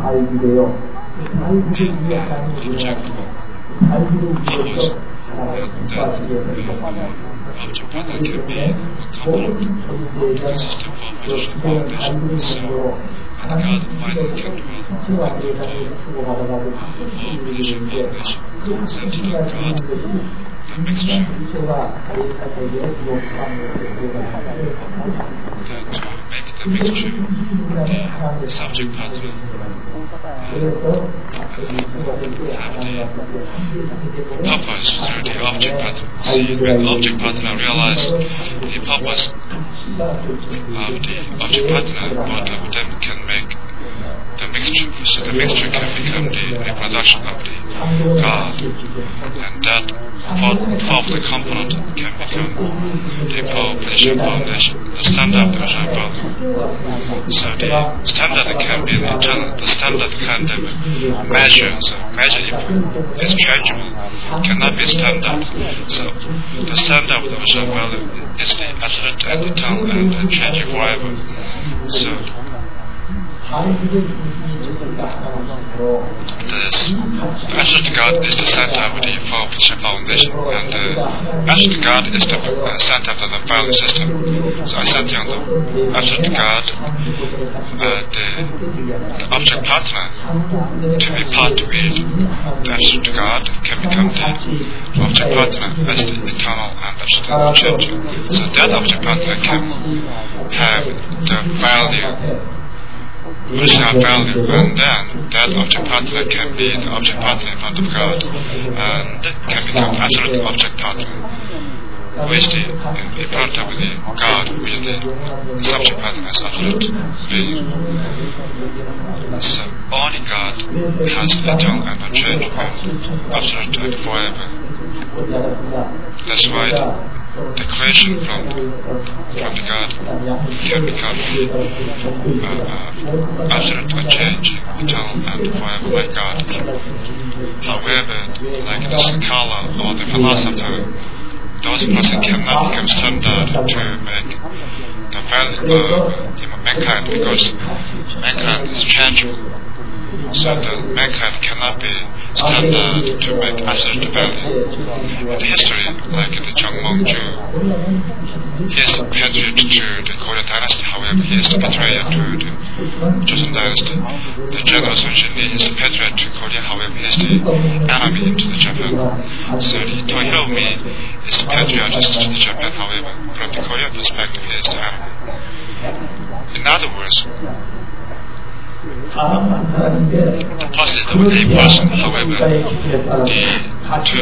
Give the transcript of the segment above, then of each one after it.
object pattern can be a component consisting of visual foundation, so and God finally can dwell in the visual foundation, center of God, the mixture that to make the mixture the subject pattern have the purpose through the object pattern. See, when object pattern realize the purpose of the object pattern, both of them can make the mixture. So the mixture can become the reproduction of the God, and that of the component can become the position foundation, the standard position problem. So the standard can be the standard kind of measure. So measure if it's changeable cannot be standard. So the standard of the position value is the absolute and eternal and changing forever. So the absolute God is the center of the four-position foundation, and the absolute God is the center of the value system. So I said on the absolute God, the object partner to be part with the absolute God can become the object partner as the eternal and absolute change. So that object partner can have the value, original value, and then that object partner can be the object partner in front of God, and can become absolute object partner, which the in front of the God, which the subject partner is absolute being. So only God has the eternal and unchangeable, absolute and forever. That's why the creation from the God can become absolute unchanging, eternal and forever like God. However, like the scholar or the philosopher, those person cannot become standard to make the value of mankind, because mankind is changeable. So the mankind cannot be standard to make absolute value. In history, like the Chongmongju, he is a patriot to the Korean dynasty, however he is a patriot to the Joseon dynasty. The General Sun Shin-Lee is a patriot to Korea, however he is the enemy to the Japan. So the Toyomi is a patriot to the Japan, however from the Korean perspective he is the enemy. In other words, the process of a person, however, to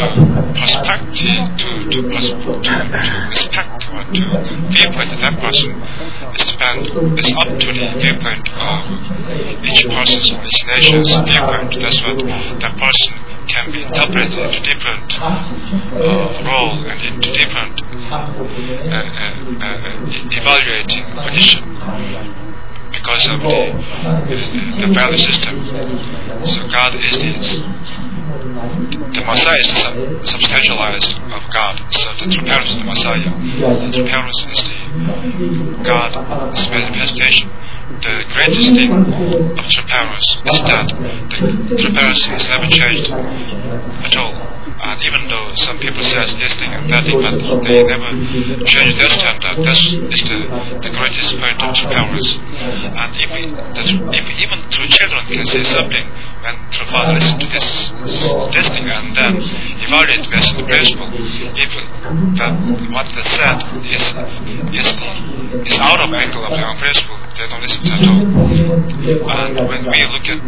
respect or to viewpoint of that person is up to the viewpoint of each person's, each nation's viewpoint. That's what that person can be interpreted into different role and into different evaluating position, because of the value system. So God is the Messiah is substantialized of God. So the true parents is the Messiah. The true parents is the God's manifestation. The greatest thing of true parents is that the true parents is never changed at all. And even though some people say this thing and that thing, but they never change their standard, that is the greatest point of true parents. And if even true children can say something when true father listens to this thing and then evaluate based on the principle, if what they said is out of angle of their own principle, they don't listen at all. And when we look at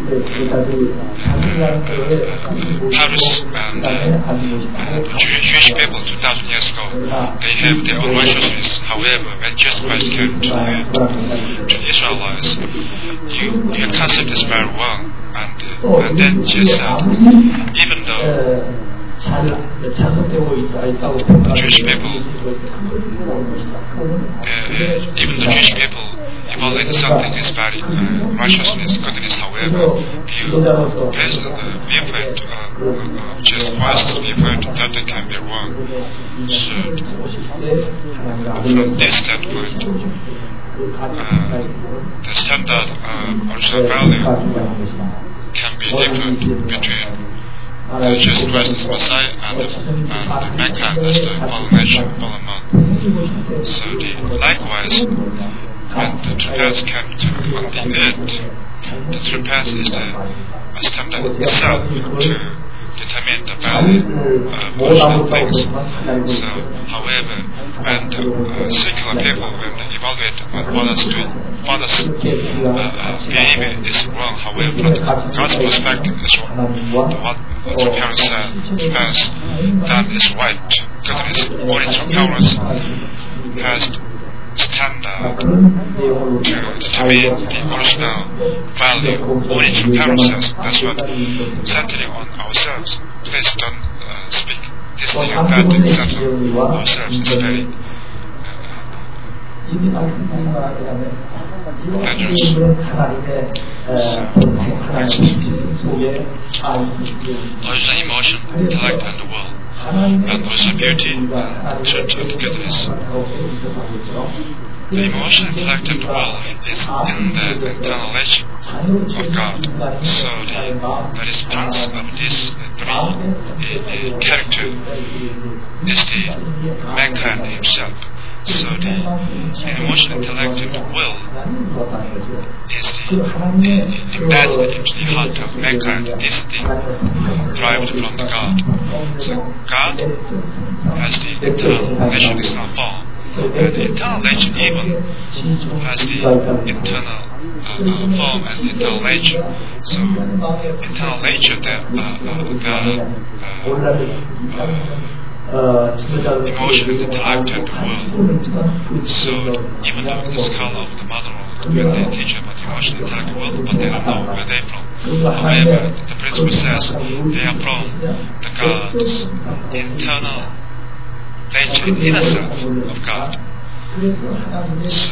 Paris and Jewish people 2,000 years ago, they have their own righteousness. However, when Jesus Christ came to the Israelites, your concept is very wrong. And then Jesus said, even though the Jewish people evaluate something as very righteousness, goodness, however, based on the viewpoint of Jesus Christ's viewpoint, that they can be wrong. So, from this standpoint, the standard original value can be different between Jesus Christ as Messiah and mankind as the fallen nature, fallen man. So likewise, when the true path came to on the earth, the true path is the standard itself to determine the value of original things. So, however, when the secular people, when they evaluate what others do, others' behavior is wrong, however, from the God's perspective is wrong. What the parents said, that is right. Goodness, only true parents has standard to determine the original value. Only true parents says that's what centering on ourselves. Please don't speak this thing and that thing, center ourselves. It's very dangerous. Next. Original emotion, intellect, and the will. And original beauty, truth, and togetherness. The emotion, intellect, and the will is in the internal nature of God. So the response of these three characters is the mankind himself. So the emotion, intellect, and the will is embedded into the heart of mankind. This is the derived from the God. So God has the internal nature, external form. And the internal nature even has the internal form and internal nature. So internal nature, emotion, intellect, and the will. So even though in the scholar of the modern world, when they teach about emotion, intellect, and will, but they don't know where they're from. However, the principle says they are from the God's internal nature, inner self of God. So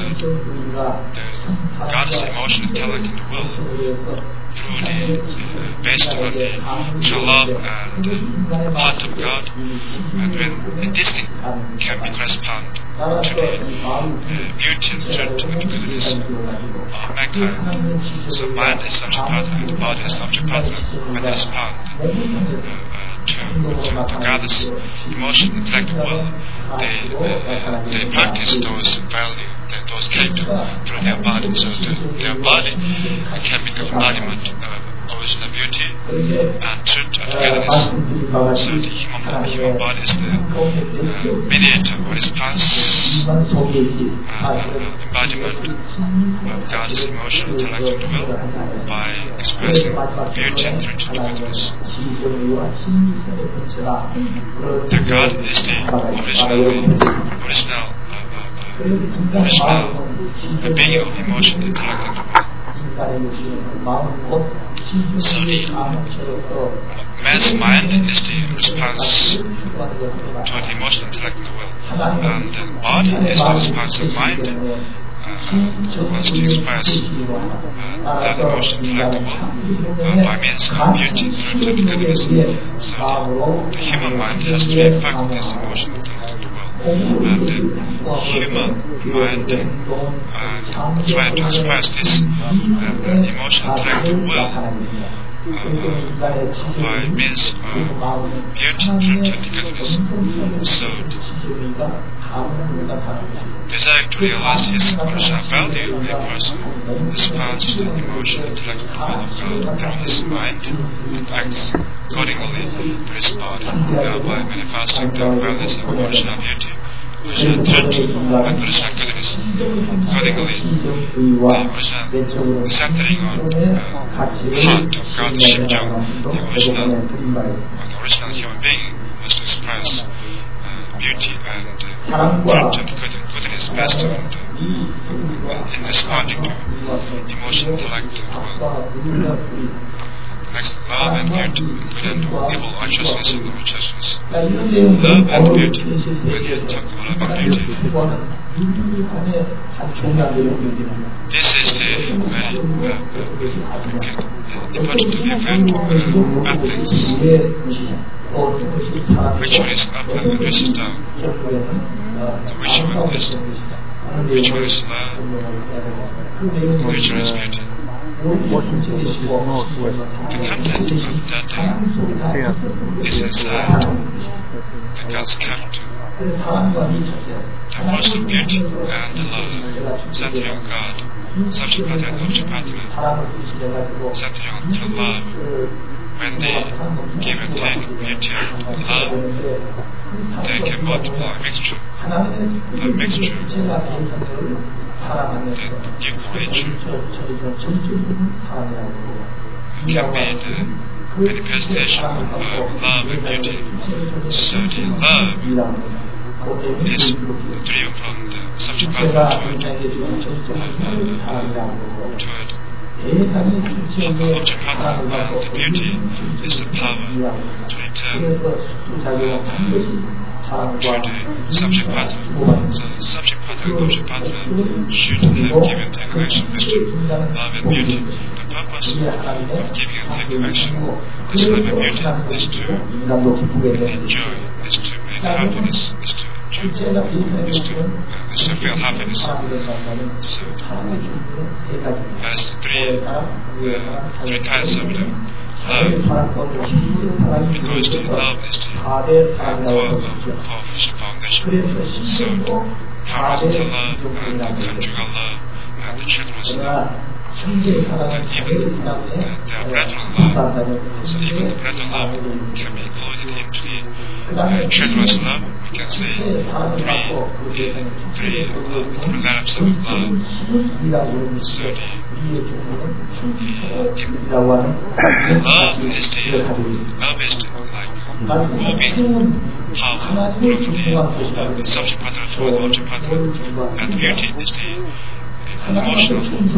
God's emotion, intellect, and will through the based on the true love and heart of God, and when this thing can be correspond to the beauty and truth and goodness of mankind. So mind is subject partner and the body is subject partner, and respond to God's emotion, intellect, and will. They practice those values, those characters through their body. So their body can become embodiment of original beauty and truth and togetherness. So the human body is the mediator or response embodiment of God's emotion, intellect, and will by expressing beauty and truth and togetherness. The God is the original being of emotion, intellect, and will. So the man's mind is the response to the emotion, intellect, and the will. And the body is the response of mind wants to express that emotion, intellect, and will by means of beauty, truth, and goodness. So the human mind has to reflect this emotion, intellect, and the will. And the human mind try to express this emotion, intellect, and will by means of beauty, truth, and togetherness. So desire to realize his original value, a person responds to the emotion, intellect, and will of God through his mind and acts accordingly to his body, thereby manifesting the values of original beauty, original truth, and original goodness. Accordingly, the original centering on the heart of God, Shimjang, the original human being, must express beauty and truth and goodness best and in responding to emotion, intellect, and will. Next, love and beauty, good and evil, righteousness and unrighteousness. Love and beauty, when you talk about love and beauty, this is the very important to defend athletes. Which one is up and which is down? Which one is Which one is love? Which one is beauty? Washington is northwest. The content of that is inside the God's capital. The force of beauty and love, centering on God, subject pattern, object pattern, centering on to love. When they give and take beauty and love, they can multiply mixture. The mixture, the new creature, can be the manifestation of love and beauty. So the love is driven from the subject pattern toward the object pattern, and the beauty is the power to return to the subject pattern. So the subject pattern and object pattern should have give and take action. This to love and beauty. The purpose of giving and taking action, this love and beauty, is to enjoy, is to make happiness, is to enjoy, is to feel happiness. So that's three kinds of love. Because the love is the core of foundation. So parental love and the conjugal love and the children's love. And even the parental love. So even the parental love can be included into the children's love. We can say three relatives of love. So love is like moving power from the subject pattern towards the object pattern, and beauty is the emotional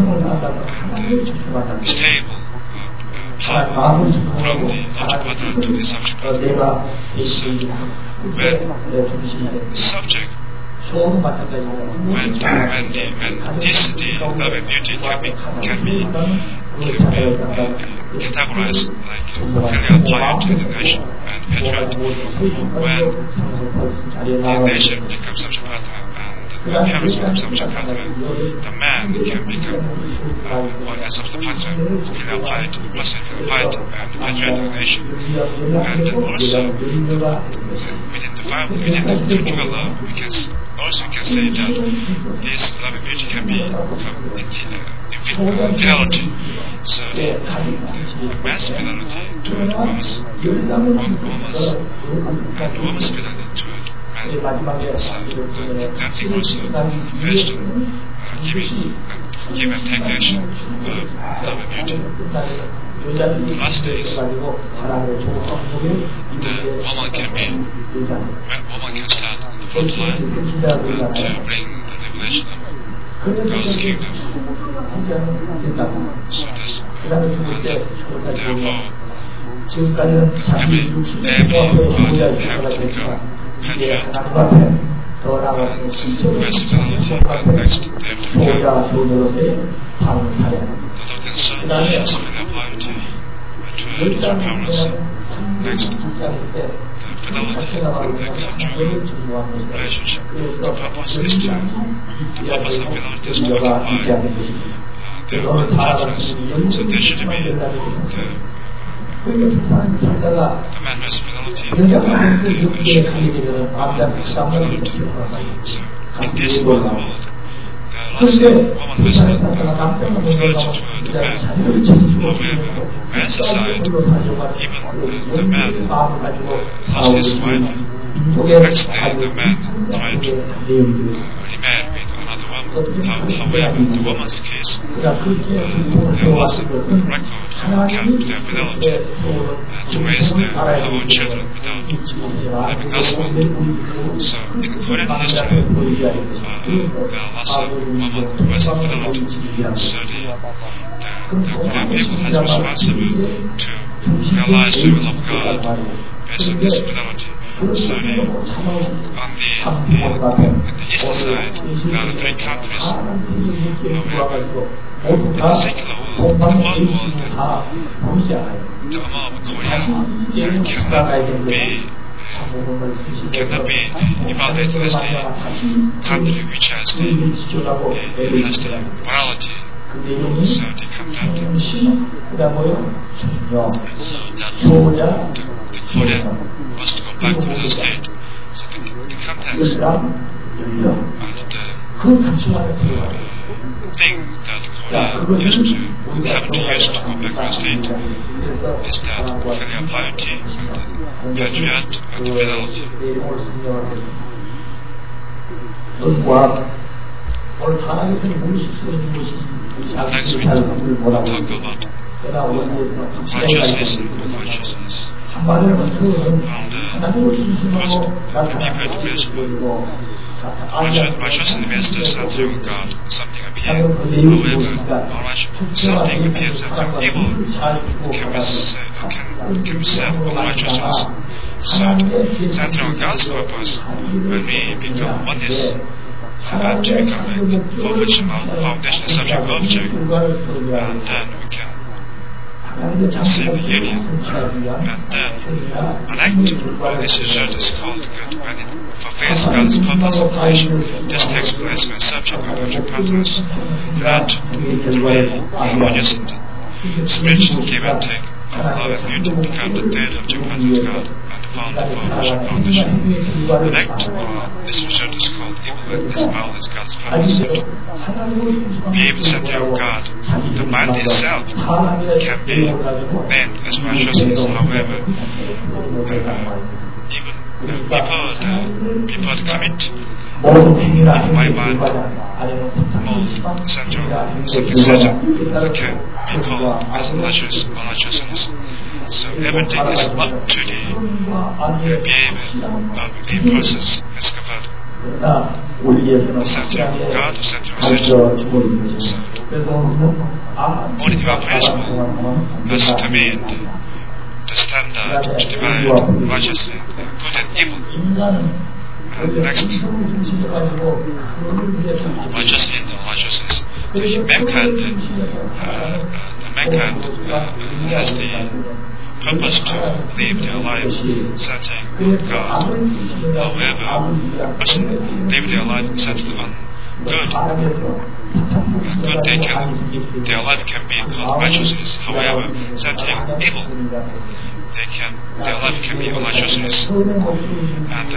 and stable power from the object pattern to the subject pattern. So when the subject, when this the love and beauty can be categorized like filial piety, the nation, and patriarchy. When the nation becomes subject pattern and the parents become subject pattern, the man can become as subject pattern, filial piety, plus filial piety, and the patriarchal nation. And also within the family, within the conjugal love, we can say that this love and beauty can be fidelity. So the man's fidelity toward woman's fidelity toward man. So that thing also based on give and take action of love and beauty. The last is the woman can stand on the front line to bring the revelation of God's kingdom. So this, therefore, every body have to become patriot and personality, and next they have to become total concern, filial piety, patriot, parents. Next, the fidelity and the conjugal relationship. The purpose of fidelity is to occupy their own partners. So there should be the man who has fidelity and the fidelity. So in this world, last woman was fidelity toward the man. However, man's side, even the man lost his wife. The next day, the man tried to remarry with another woman. However, the woman's case, there was a record kept their fidelity to raise their own children without having husband. So, in Korean history, the last woman was infidelity. So, the Korean people has responsible to realize the will of God based on this fidelity. So on the east side, there are three countries. However, in the secular world, the one world, the amount of Korea cannot be cannot be evaluated as the country which has the morality. So they come down to and so that the Korea wants to go back to the state. So the contents and the thing that Korea used to have to use to go back to the state is that filial piety and the patriot and the fidelity. Next week we'll talk about righteousness and unrighteousness. From the first Nipah principle, righteousness means the something of God, something appears. However, something appears that evil can be said unrighteousness. So, centering on God's purpose, when we become oneness, and to become a foundational subject object, and then we can see the union, and then an act when this result is called good, when it fulfills God's purpose of creation. This takes place when subject and object partners act through a harmonious spiritual give and take of love and beauty become the dead object partner of God. Foundation. The act this result is called evil and this power is God's purpose. Being the center of God, the mind itself can be named as righteousness. However, even people commit in my mind more central something certain that can be called as unrighteousness. So everything is up to the behavior of a process as compared to the center of God, the center of Satan. So only divine principle has to be the standard to divide righteousness, good and evil. Next, righteousness and unrighteousness. Mankind has the purpose to live their life centering on God. However, person live their life centered on good. Their life can be called righteousness. However, centering on evil, their life can be unrighteousness. And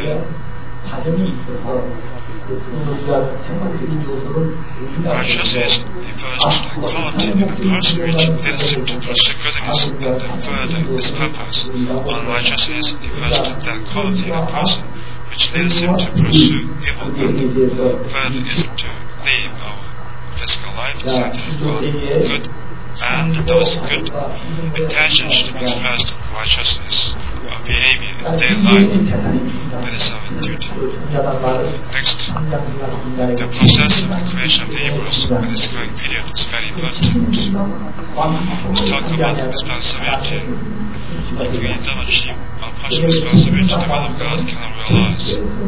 righteousness refers to the quality of the person which leads him to pursue goodness and further his purpose. Unrighteousness refers to that quality of the person which leads him to pursue evil and further is to live our physical life centered on good, and those good intentions to be expressed righteousness of behavior in daily life. That is our duty. Next, the process of the creation of the Hebrews in this growing period is very important. Let's talk about the responsibility. If we don't achieve our partial responsibility, the will of God cannot realize.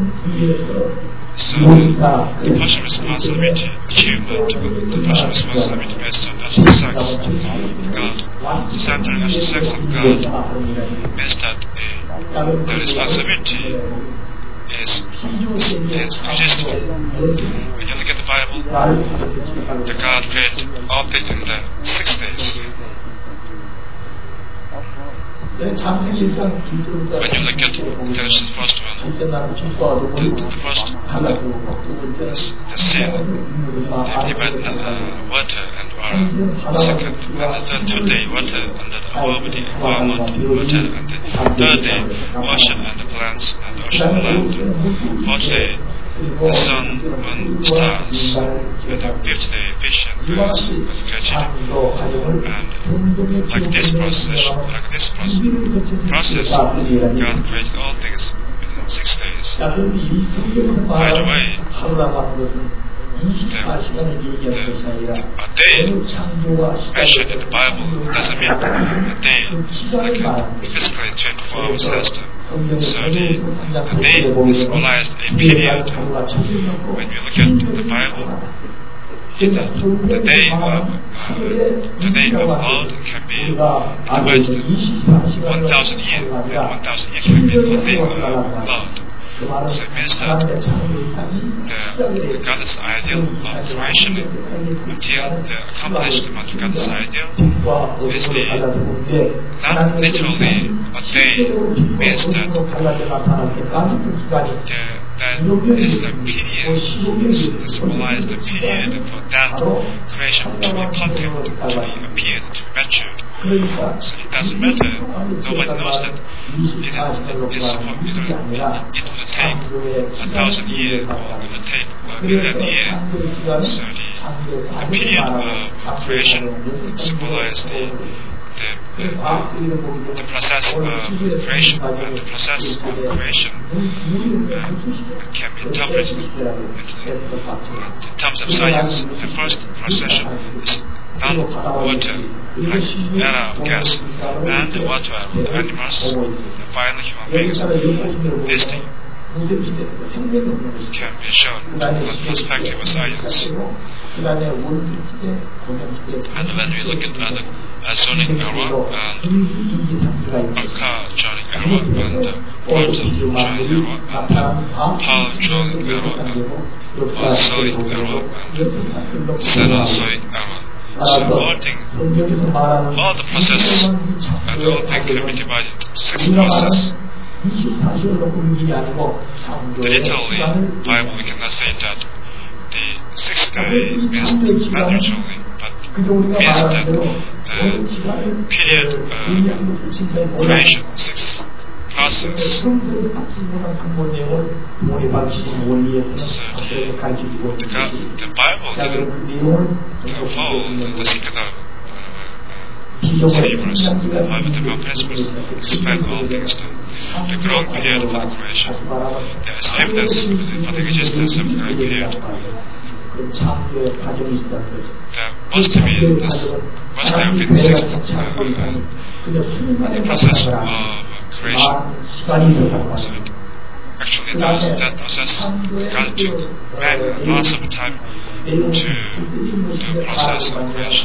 So the partial responsibility achievement, the partial responsibility based on after sex of God, the centering after sex of God means that the responsibility is existing. When you look at the Bible, the God created all things in the 6 days. When you look at Genesis first one, the sea, they divided water and water. Second, and the third day, water and the environment, water, and the third day, ocean and the plants and the ocean and land. Fourth day, the sun, moon, stars, and the fifth day, fish and birds was created. And like this process, God created all things within 6 days. By the way, a day mentioned in the Bible doesn't mean a day like a physically 24 hours faster. So the day symbolized a period. When we look at the Bible, is that the day of Lord can be divided into 1,000 years, and 1,000 years can be the day of Lord. So it means that the God's ideal of creation until the accomplishment of God's ideal is not literally a day, means that is the period, symbolize the period for that creation to be planted, to be appeared, to be matured. So it doesn't matter. Nobody knows that it will take 1,000 years or it will take 1,000,000 years. So the period of creation symbolizes the process of creation, and the process of creation can be interpreted in terms of science. The first procession is non-water, like era of gas, and the water of animals, the final human beings. This thing can be shown from the perspective of science. And when we look at the zoning era and joining era and quantum joining era and power joining era and Ozzoic era and Cenozoic era. So all the processes and all things can be divided into 6 processes. Literally, Bible we cannot say that the 6th day means not literally, but means that the period of creation, 6 process. So the Bible didn't follow the secret of believers. The Bible developed principles explain all things. The growing period for the creation. There is evidence for the existence of the growing period. There must have been the 6th the process of creation. So actually, that process God took lots of time to the process of creation.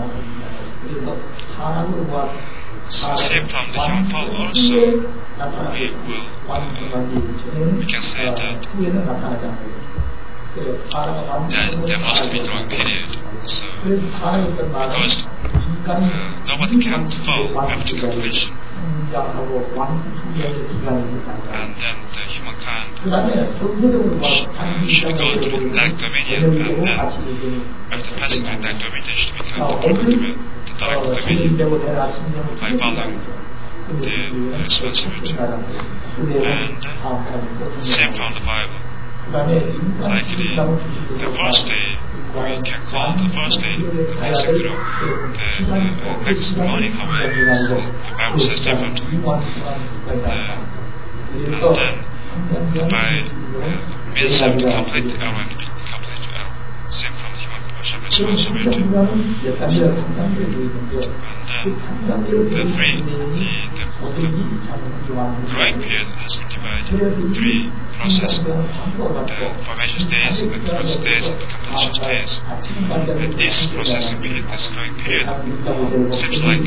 So same from the human fall also, we can say that there must be growing period. So because nobody can fall after completion. And then the humankind should go to that dominion, and then after passing that dominion should become the direct dominion by following the responsibility. And same from the Bible. Like the first day, we can call the first day the basic group. The next morning, however, the Bible says differently. And then by means of the complete error and complete error, same from the human responsibility. And then the growing period has been divided into 3 processes: the formation stage, the growth stage, and the completion stage. And this processing period, this growing period, seems like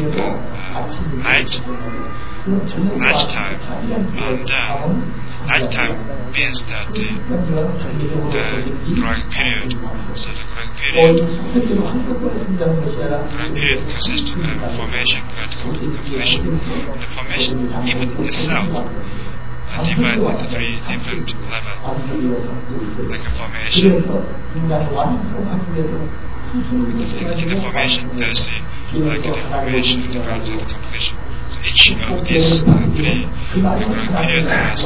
nighttime, and nighttime means that the growing period. So the growing period consists of formation, growth, completion. The formation, even itself, divided into 3 different levels, like a formation. In the formation, there's the formation, the growth, and the completion. So each of these 3 growing periods has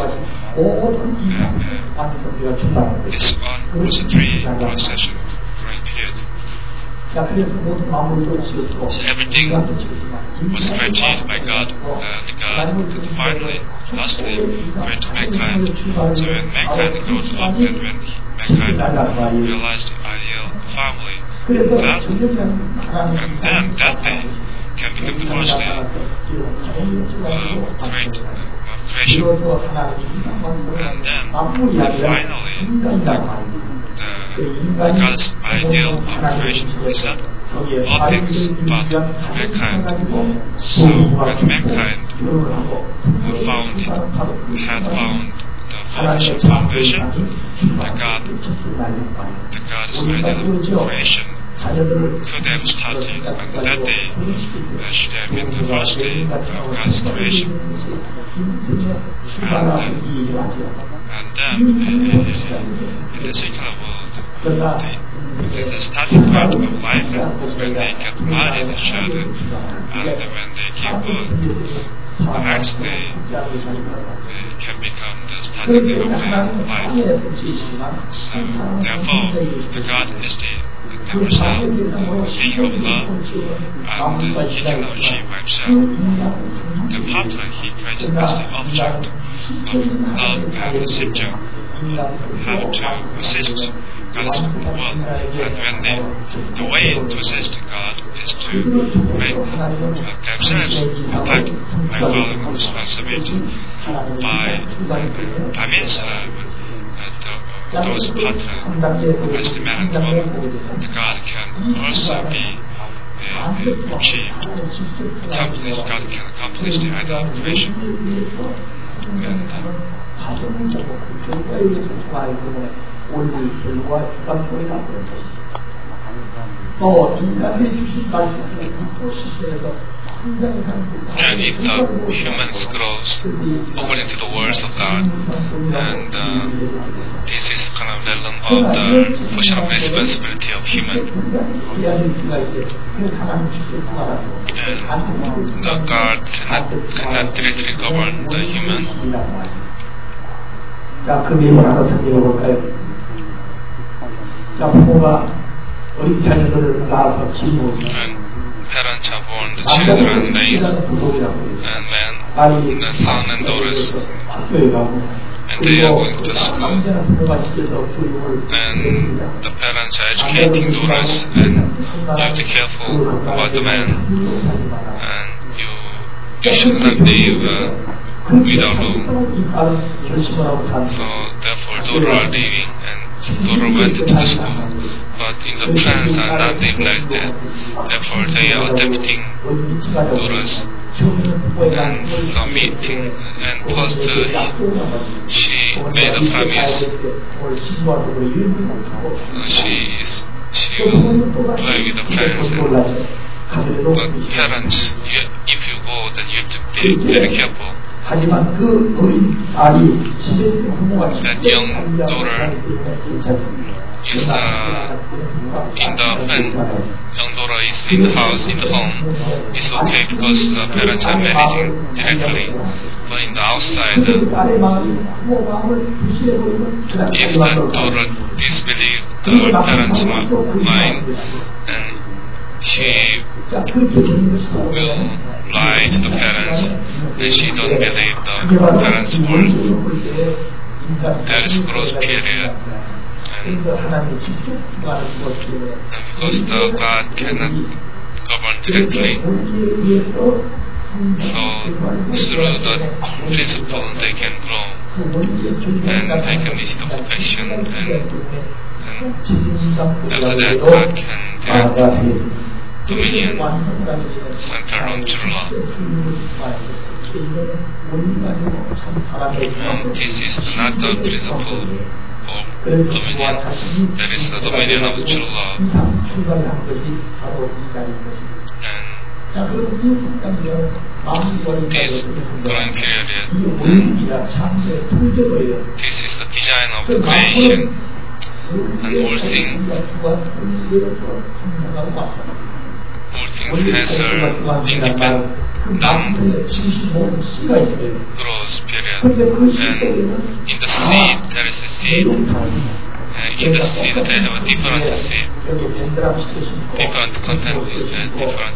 its own 3 procession growing period. So everything was created by God, and God finally, lastly, created mankind. So when mankind grew up and when mankind realized the ideal family, and then that day can become the first day of creation. And then finally, the God's ideal of creation is not all things but mankind. So when mankind had found the foundation, the God's ideal of creation could have started on that day. Should have been the first day of God's creation. And then in the secular world, the starting point of life when they get married each other and when they give birth. The next day can become the starting day of their life. So therefore, the God is the himself, being of love, and he cannot achieve by himself. The partner he created as the object of love and subject have to assist God's world, and when the way to assist God is to make themselves attack by following responsibility by means of those partners as the man and the woman, the God can also be achieved, accomplished. God can accomplish the ideal of creation. And if the humans grows according to the words of God, and this is kind of the realm of the portion of responsibility of human, and the God cannot directly govern the human. 자, 그 내용을 하나 살펴볼까요? 자, 부모가 어린 자녀들을 낳아서 키우고 parents have born the children, raised, and then the son and daughters, and they are going to school, and the parents are educating daughters, and you have to be careful about the man, and you should not live without law. So therefore daughter are leaving, and daughter went to the school, but in the plans are not living like that. Therefore they are adopting daughters, and submitting, and first she made a promise. She will play with the plans, but parents, if you go, then you have to be very careful. That young daughter is in the when young daughter is in the house, in the home, it's okay because the parents are managing directly. But in the outside, if the daughter disbelieves the parents' mind, and she will lie to the parents, and she don't believe the parents' word. There is growth period, and because the God cannot govern directly, so through the principle they can grow, and they can reach the perfection, and after that God can direct dominion centered on true love. And this is not the principle of dominion, that is the dominion of true love. And this growing period, this is the design of the creation, and all things has an independent growth period, and in the seed there is a seed, and in the seed they have a different seed, different content is different,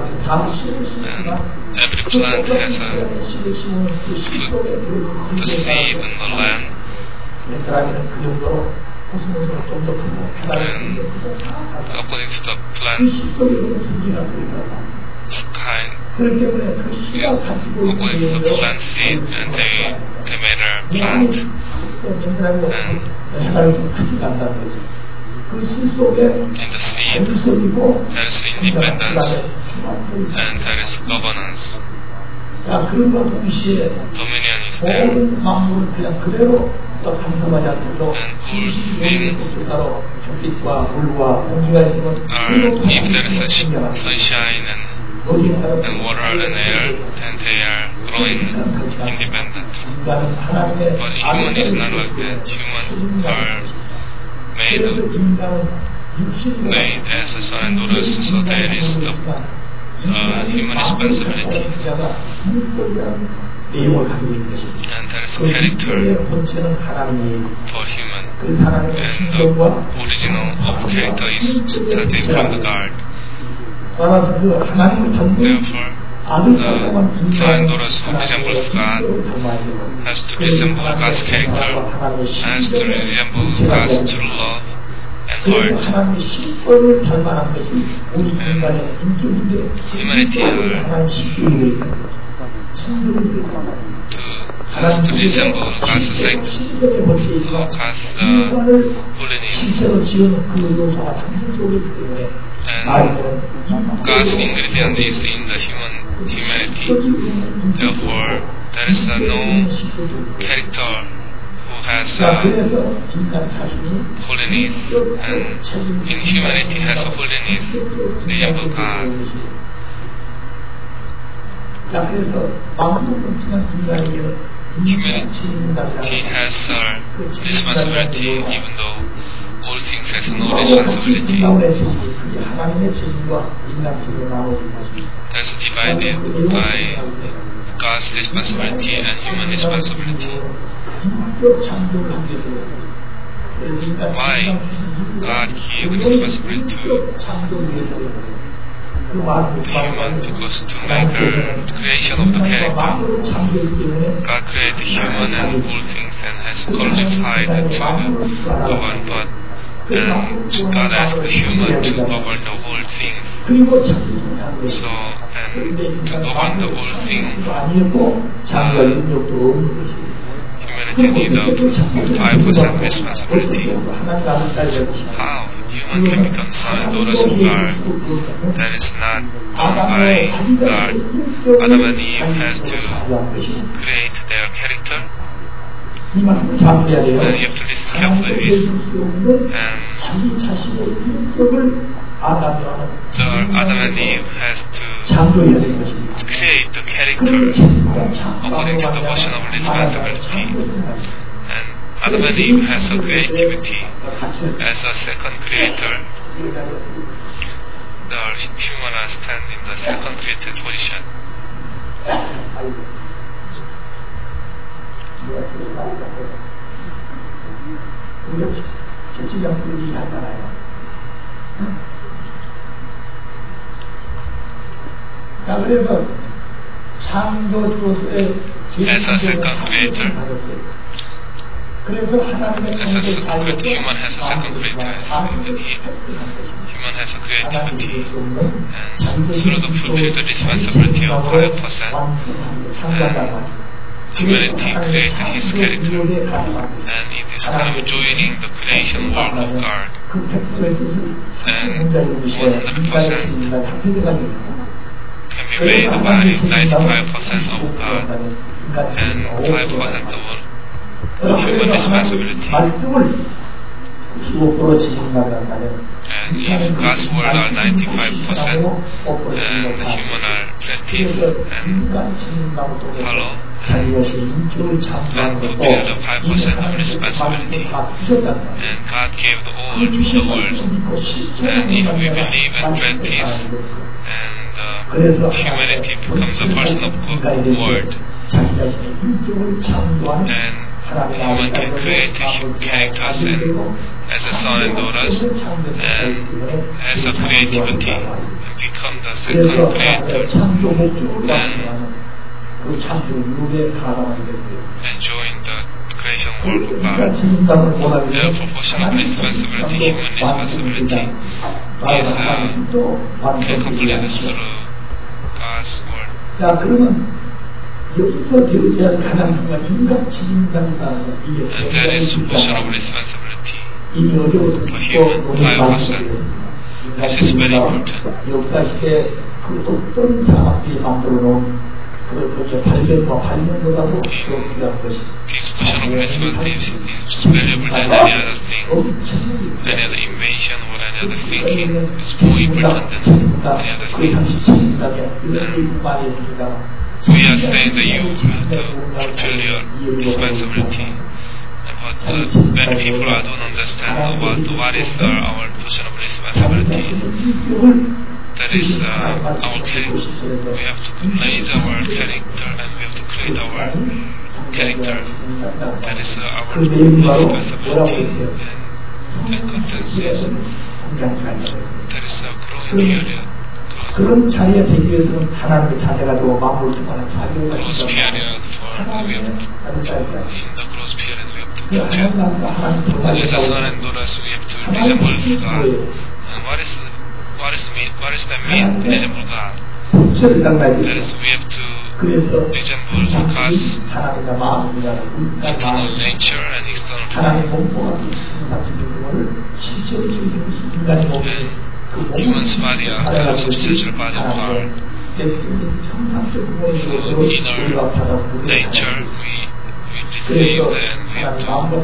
and every plant has a the seed and the land, and according to the plant kind, according to the plant seed, and they made a plant, In the seed, there is independence and there is governance. Dominion is there. And all things are, if there is sunshine and water and air, then they are growing independently. But human is not like that. Human are made as a son and daughters, so there is the human responsibility. And there is a character for human. And the original of character is starting from the God. Therefore, the son and daughters who resembles God has to resemble God's character, has to resemble God's true love and heart. Humanity has to resemble God's sanctity, God's holiness. And God's ingredient is in the humanity. Therefore, there is no character who has holiness, and in humanity has a holiness resemble God. Humanity has a responsibility, even though all things has no responsibility. That's divided by God's responsibility and human responsibility. Why God gave the responsibility to the human? Because to make a creation of the character. God created human and all things and has qualified to govern, but God asked the human to govern the whole things. So, and to govern the whole things, humanity needs 5% responsibility. How human can become son and daughters of God? That is not done by God. Adam and Eve has to create their character. And you have to listen carefully to this. And Adam and Eve has to create the characters according to the version of responsibility. And Adam and Eve has a creativity as a second creator. The human are standing in the second created position. As a second creator, human has a second creator. Human has a creativity, and through the fulfilled responsibility of 5%, humanity created his character, and it is kind of joining the creation work of God. And 100% can be made by 95% of God and 5% of human responsibility. And if God's word are 95% and the human are relative and follow and fulfill the 5% of responsibility, and God gave the world, and if we believe and practice, and humanity becomes a person of God's word, and human can create characters and as a son and daughters, and as a creativity, and become the second creator, and enjoying the creation work of God. Therefore, portion of responsibility, human responsibility, is completed through God's word. And that is portion of responsibility. for human 5%. This is very important. 역사시대 그 어떤 사람들이 만들어 놓은 그 발견과 발명보다도 더 귀한 것이 This portion of mathematics is valuable than any other thing, any other invention or any other thinking. It's more important than any other thing. We are saying that you have to fulfill your responsibility. But many people don't understand what is our portion of responsibility. That is our character. We have to raise our character and we have to create our character. That is our responsibility and competencies. That is a growing period. 그런 자리에 되기 위해서는 하나님의 자세가 되고 마음을 통하는 자세가 Growth period for we have to, in the growth period we have to prepare. As a son and daughters we have to resemble God. And what is that mean? Resemble God. That is we have to resemble God's internal nature and external form. Human's body are kind of substantial body of our inner nature. We receive and we have to.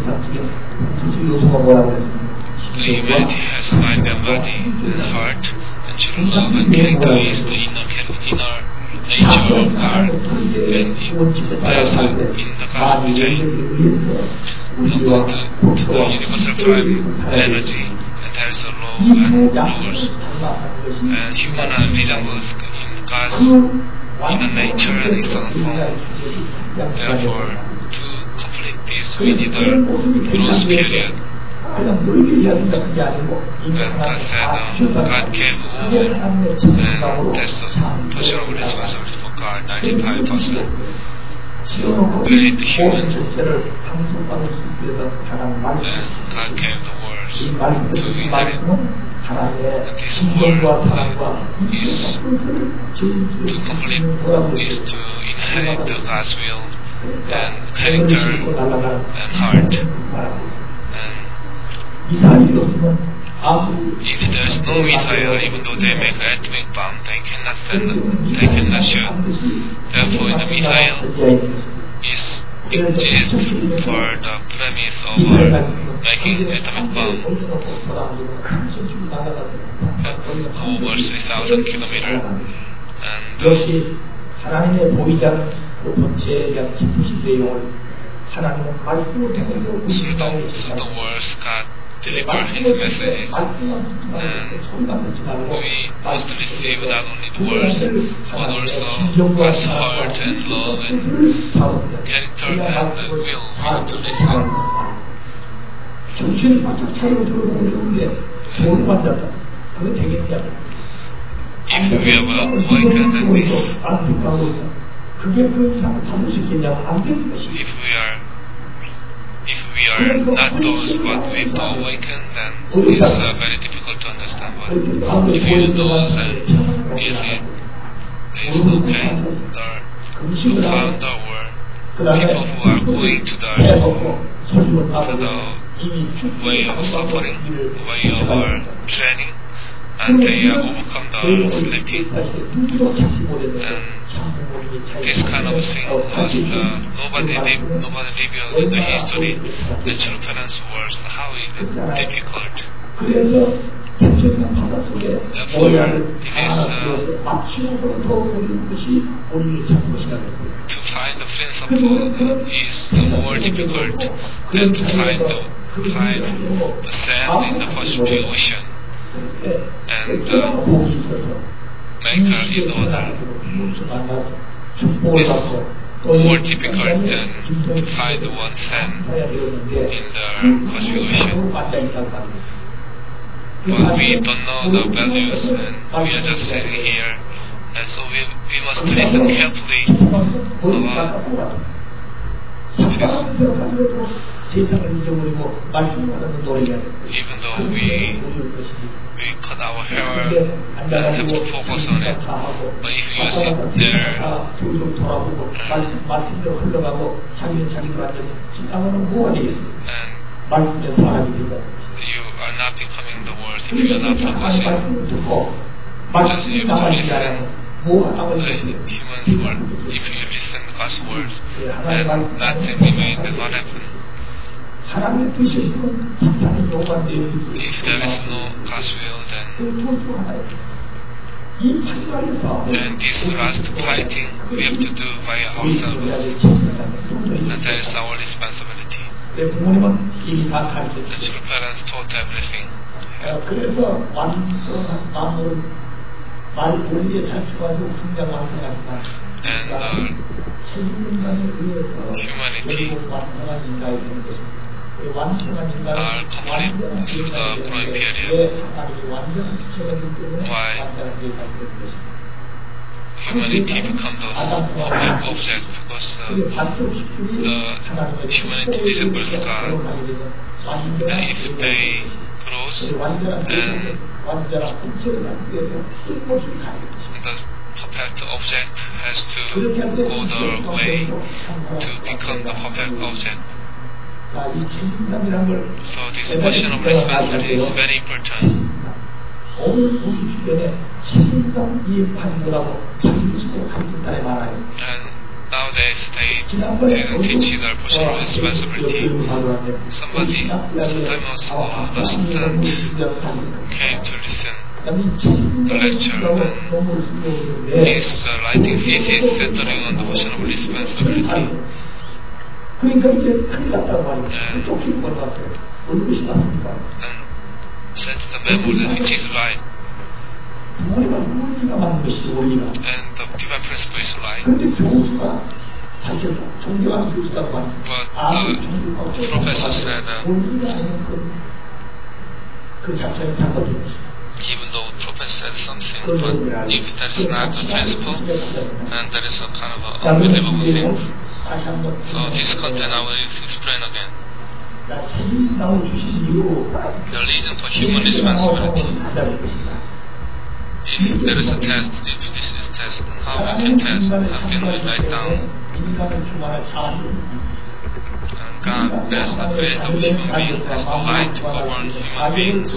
The humanity has mind and body and heart, and true love and character is the inner nature of God, and it is in the God's design. According to the universal prime energy. There is a law and rules, and human resembles in God's inner nature and external form. Therefore, to complete this, we need a growth period. And God said, God gave woman, and that's the portion of responsibility for God, 95%. Create the human, and God gave the world to inherit. And this world is to complete, is to inherit the God's will and character and heart. And if there is no missile, even though they make an atomic bomb, they cannot send, they cannot shoot. Therefore, the missile exists for the premise of making atomic bomb over 3,000 kilometers. And through the words, God deliver His messages, and we must receive not only the words, but also God's heart and love and character and the will. We have to listen. If we have awakened at this, if we are not those but we have to awaken, then it's very difficult to understand. But if you do those, then it's okay. The founder or people who are going to the way of suffering, way of training, and they overcome the sleeping. And this kind of thing was nobody revealed in the history. The true penance was how is it difficult. Therefore, it is to find the principle is more difficult than to find the sand in the Pacific Ocean. And maker in order is more difficult than to find one sand in the Pacific Ocean. But we don't know the values, and we are just sitting here, and so we must listen carefully about this. Even though we cut our hair and have to focus on it, but if you sit there and 말씀의 사람이 되다. You are not becoming the world if you are not practicing. 말씀을 듣고 Because 말씀이 if you 나가지 listen 않으면 뭐가 남을 the 것이요. human's word, if you listen God's word, then nothing remains and what happens. 하나님의 뜻이 있으면 사탄이 요구한 대로 If there is no God's will, then 그둘중 하나예요. 이 파이널의 싸움. and this last fighting we have to do by ourselves, and that is our responsibility. 내 부모님은 이미 다 The 가르쳤어요. true parents taught everything. 그래서 완전한 마음으로 말 원리에 자축하서 성장 완성하지만 And 책임감에 의해서 humanity 결국 완성한 인간이 되는 것입니다. 완성한 인간은 are complete through the growing period. 왜 하나님이 완전한 주체가 되기 때문에 Why? 완전한 일까지 되는 것입니다. humanity becomes a public object because the humanity resembles God, and if they grows and the perfect object has to go the way to become the perfect object. So this question of responsibility is very important. 오늘 우리 주변에 책임감 이해하는 거라고 자기 스스로 가르친 사람이 많아요. And nowadays they didn't teach their portion of responsibility. Somebody, sometimes the student came to listen the lecture and is writing thesis centering on the portion of responsibility. 그러니까 이제 큰일 났단 말이에요. 쫓길 것 같아요. 어느 것이 맞습니까? Set the memory which is right. And the divine principle is right. But the professor said even though the professor said something, but if that is not the principle, then that is a kind of an unbelievable thing. So this content I will explain again. The reason for human responsibility. If there is a test, if this is a test, how we can test, how can we write down? And God, as the creator of human beings, has the light to govern human beings.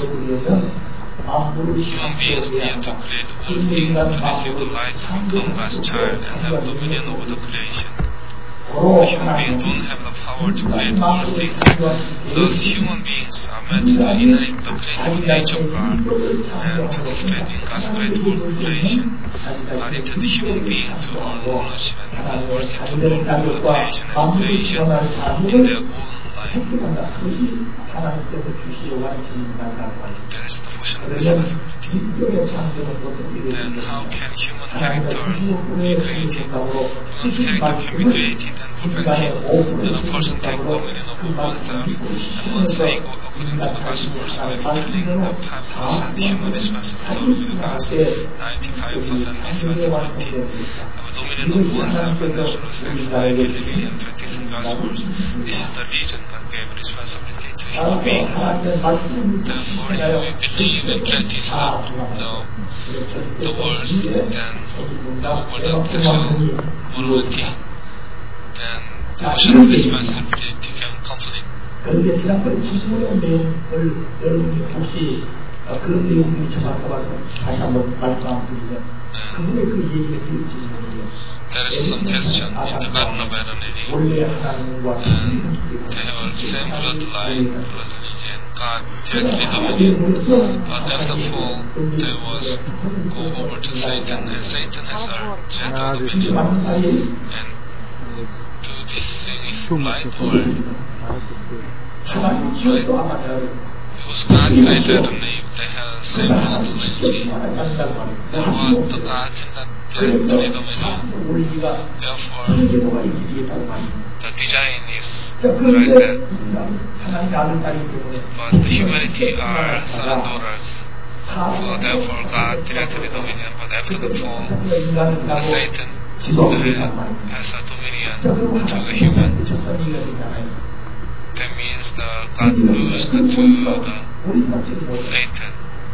Human beings need to create all things to receive the light to become God's child and have dominion over the creation. Human beings don't have the power to create all things. Those human beings are meant to inherit the creative nature of God and participate in God's great world creation. God intended the human being to earn ownership and be worthy to rule through the creation as creation in their own life. That is the portion of responsibility. Then how can human character be created? Human's character can be created and perfected when a person takes dominion over oneself and one's ego according to the Gospels by fulfilling the 5% human responsibility with God's 95% responsibility. Have a dominion over oneself and natural sex by believing and practicing God's words. This is the reason God gave responsibility to human beings. Therefore, if we believe and practice the words, then the sexual morality, then the portion of responsibility can complete. 그런데 지난번에 지수의 내용을 여러분이 혹시 그런 내용을 접할까봐 다시 한번 말씀 한번 드리면 그분의 그 얘기가 들을지 모르겠어요. There is some question in the Garden of Eden, and they have the same bloodline, blood religion, God directly dominated. But after the fall, they was go over to Satan, and Satan has a gentle dominion. And do this thing is right or right? Because God created Adam and Eve, they have the same methodology. But the God cannot directly dominate. Therefore, the design is like that. But the humanity are son and daughters. So therefore, God directly dominated. But after the fall, the Satan has a dominion to the human. That means the God loses to the Satan.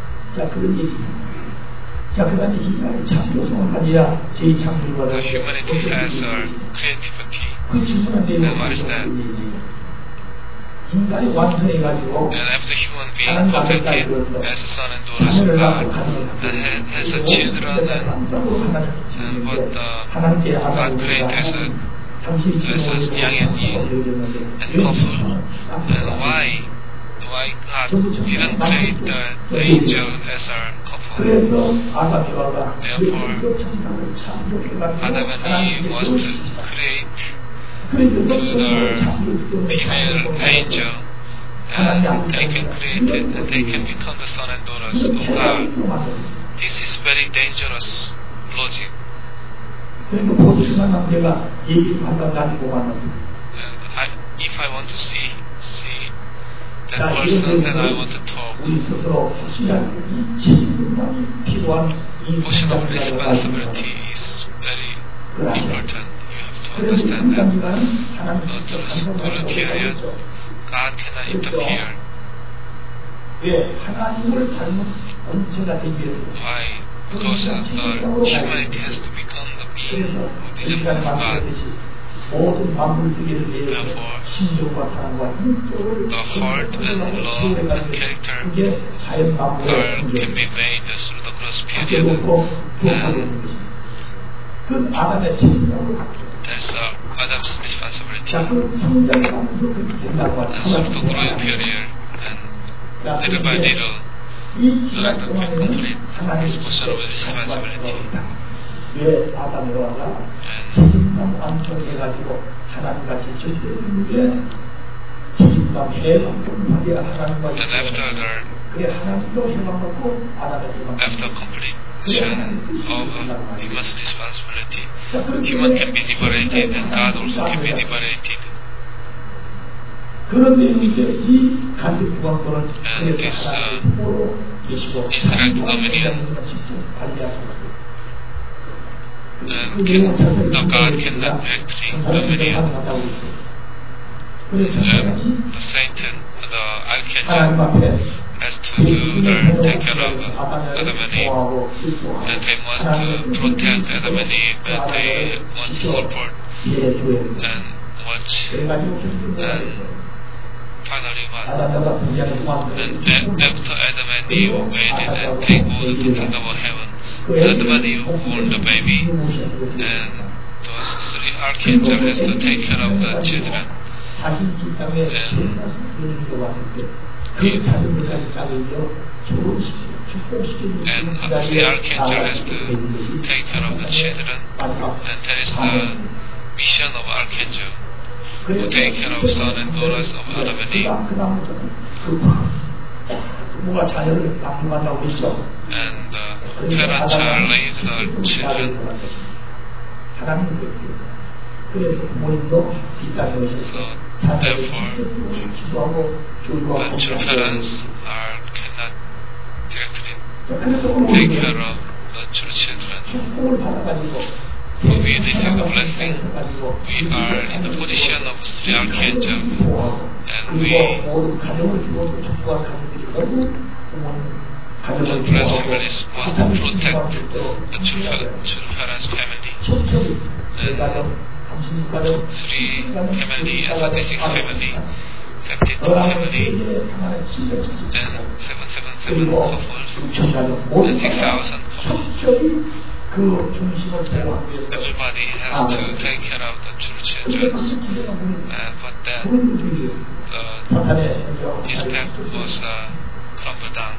The humanity has a creativity. Then what is that? And after human being perfected as a son and daughters of God, and has a children and what God created as a yang and yin and couple, and why God didn't create the angel as a couple? Therefore, Adam and Eve was to create to the female angel, and they can create it, and they can become the son and daughters of God. This is very dangerous logic. And if I want to see that person, then I want to talk. Portion of responsibility is very important. You have to understand that. Through the period, God cannot interfere. Why? Because humanity has to become the being who resembles God. Therefore, the heart and love and character can be made through the growth period. And that's Adam's responsibility. And through the growth period, and little by little, Adam can complete his portion of responsibility. And after completion of human's responsibility, human can be liberated and God also can be liberated. And this indirect dominion, and the God cannot directly dominion. The Satan, the archangel, has to take care of Adam and Eve, and they must protect Adam and Eve, and they must support and watch. And finally, and after Adam and Eve waited and take all the kingdom of heaven, Adam and Eve born the baby, and those three archangels has to take care of the children. And the archangel has to take care of the children, and there is the mission of archangel who take care of son and daughters of Adam and Eve. And parents shall raise the children. So therefore, the true parents cannot directly take care of the true children. So we receive the blessing. We are in the position of three archangels, and the blessing is must protect the true parents' family. And three family, and 36 family, 72 family, and 777 couples, and 6,000 couples. Everybody has to take care of the true children, but then the respect was crumbled down.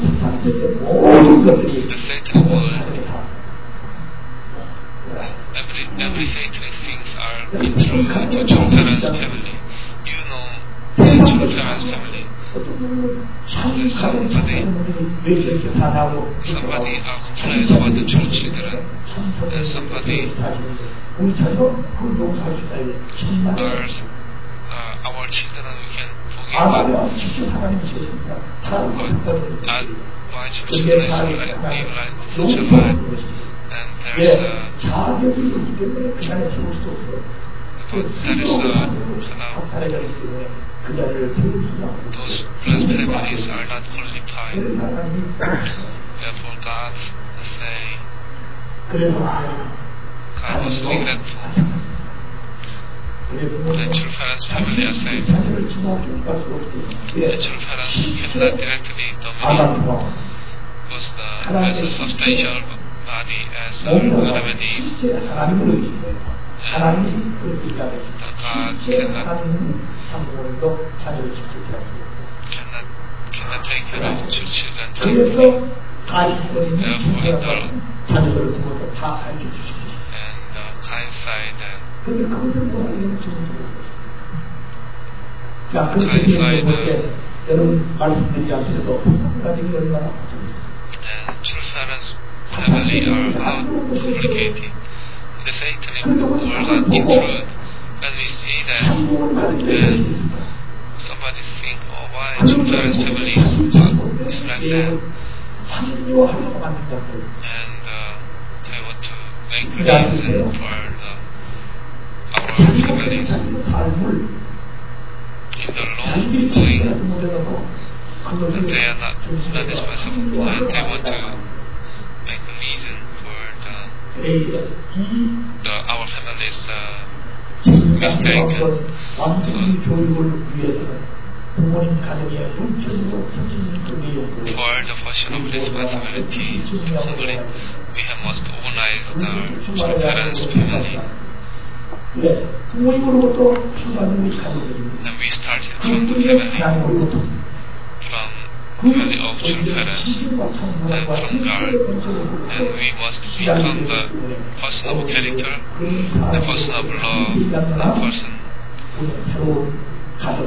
The Satan world, every satanic things are intrude to true parents' family. You know the true parents' family. Somebody are complaining about the true children, and somebody our children we can forgive them. But why children is like such a life? And there is those blessed families are not qualified. Therefore, God was regretful. the true parents' family are saved. The true parents cannot directly dominate because there's a substantial body as Adam and Eve. And God cannot take care of two children directly. Therefore, in the hindsight, and true parents' family are how complicated. The Satanic world and in truth, when we see that, somebody think, oh, why true parents' family is like that? And they want to make reason for our families in the long going, that they are not dispensable, and they want to make a reason for our families mistaken. So, for the portion of responsibility, humbly, we must organize our true parents' family. And we started from the family of true parents and from God. And we must become the person of character, the person of love, the person as a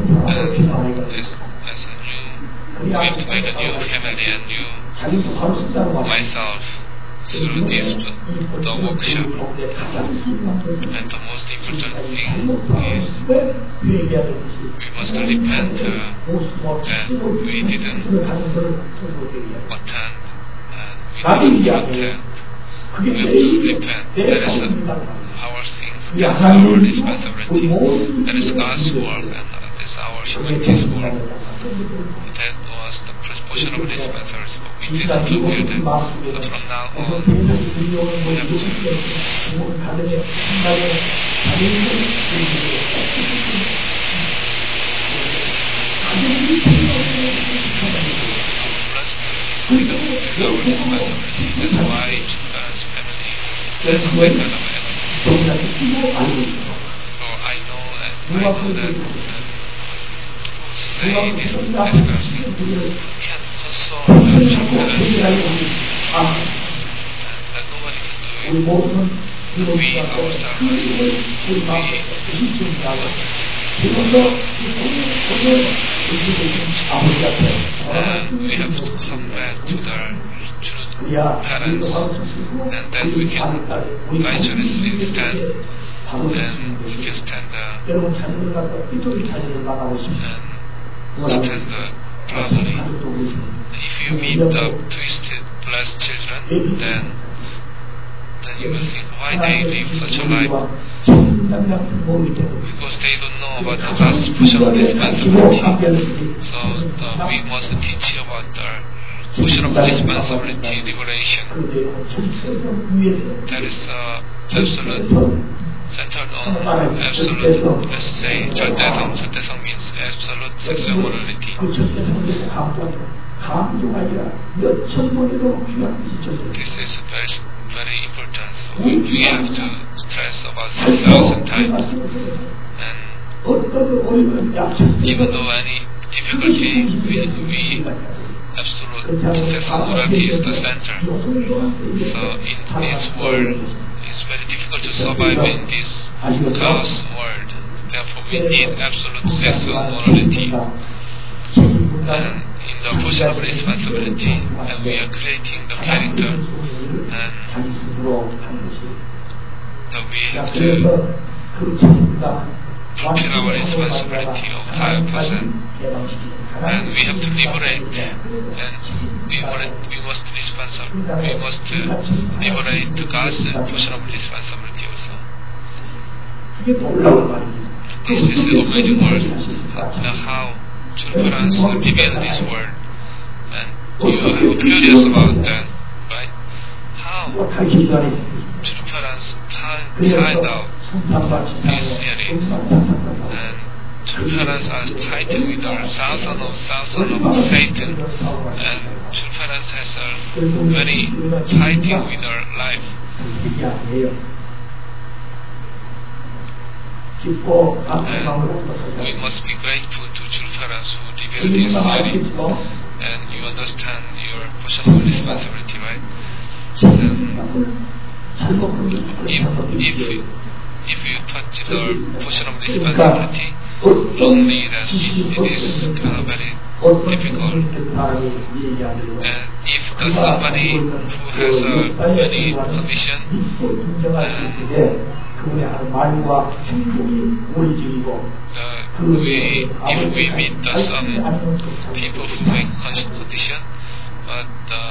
new, we have to make a new family and new myself through this the workshop. And the most important thing is we must repent that we didn't attend and we didn't protect. We have to repent. That is our thing. That's our responsibility. That is God's work and that is our humanity's work. That was the first portion of responsibility, but we didn't fulfill that. So from now on, we have to our responsibility. That's why God's family is like that. So I know that say this person can console the children, that nobody can do it. We ourselves must and we have to come back to the true parents, and then we can righteously stand, and we can stand properly. If you meet the twisted, blessed children, then you will think why they live such a life, because they don't know about the last portion of responsibility. So we must teach about the portion of responsibility, liberation. That is absolute, centered on absolute, let's say, Chadesang. Chadesang means absolute sexual morality. This is very important. So we have to stress about 6,000 times. And even though any difficulty, we absolute sexual morality is the center. So in this world, it's very difficult to survive in this chaos world. Therefore, we need absolute sexual morality. And in the portion of responsibility, and we are creating the character, and so we have to fulfill our responsibility of 5%, and we have to liberate, and we must liberate God's portion of responsibility also. This is the amazing world, how children live in this world, and you are curious about that, right? How children find out these series. And true parents are tied with our thousand of Satan, and true parents has a very fighting with our life. And we must be grateful to true parents who reveal this theory, and you understand your portion of responsibility, right? If you touch the portion of responsibility wrongly, then it is kind of very difficult. And if there's somebody who has any condition, if we meet some people who make condition, but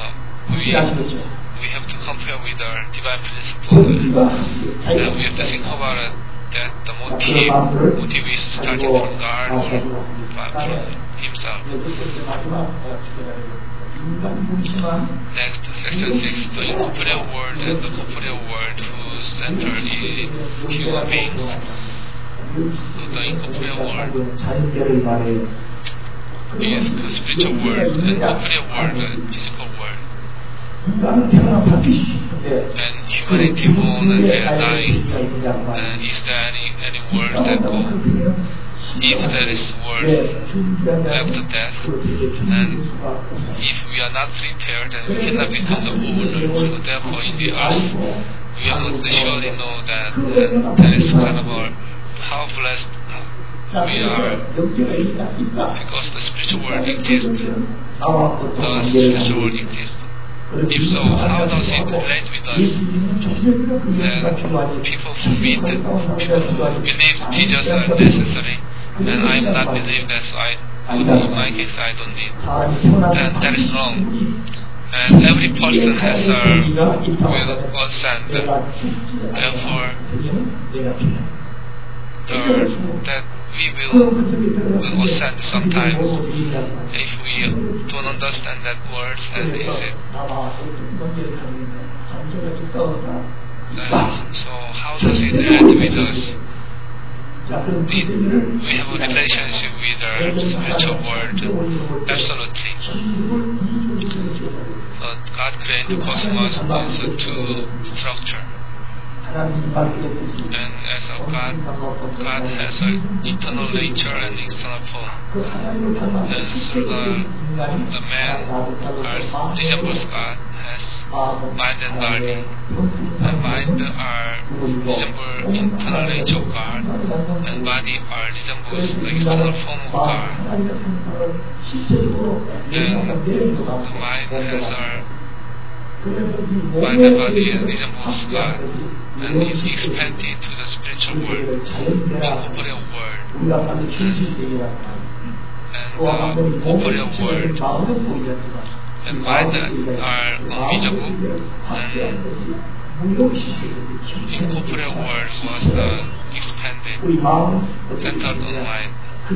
we have to compare with our divine principle, and we have to think about it, that the motive is starting from God or from Himself. Next, section 6, the incorporeal world and the corporeal world whose center is human beings. The incorporeal world is the spiritual world, and corporeal world the physical world. And humanity born and they are dying. And is there any world that go? If there is world after death, and if we are not prepared, then we cannot become the owner. So therefore, in the earth, we must surely know that there is kind of how blessed we are, because the spiritual world exists. The spiritual world exists. If so, how does it relate with us? Then people who believe Jesus are necessary, and I am not believing that, so in my case I don't need. Then that is wrong. And every person has a will send. Therefore, that we will ascend sometimes. If we don't understand that word, then is it? So how does it relate with us? We have a relationship with our spiritual world, absolutely. But God created the cosmos as a two structure. And as a God has an internal nature and external form. And so the man resembles God, has mind and body. And mind resemble internal nature of God, and body resembles the external form of God. Then the mind has mind and body resembles God, and is expanded to the spiritual world, the corporeal world. And the corporeal world and mind are invisible, and incorporeal world was expanded, centered on mind.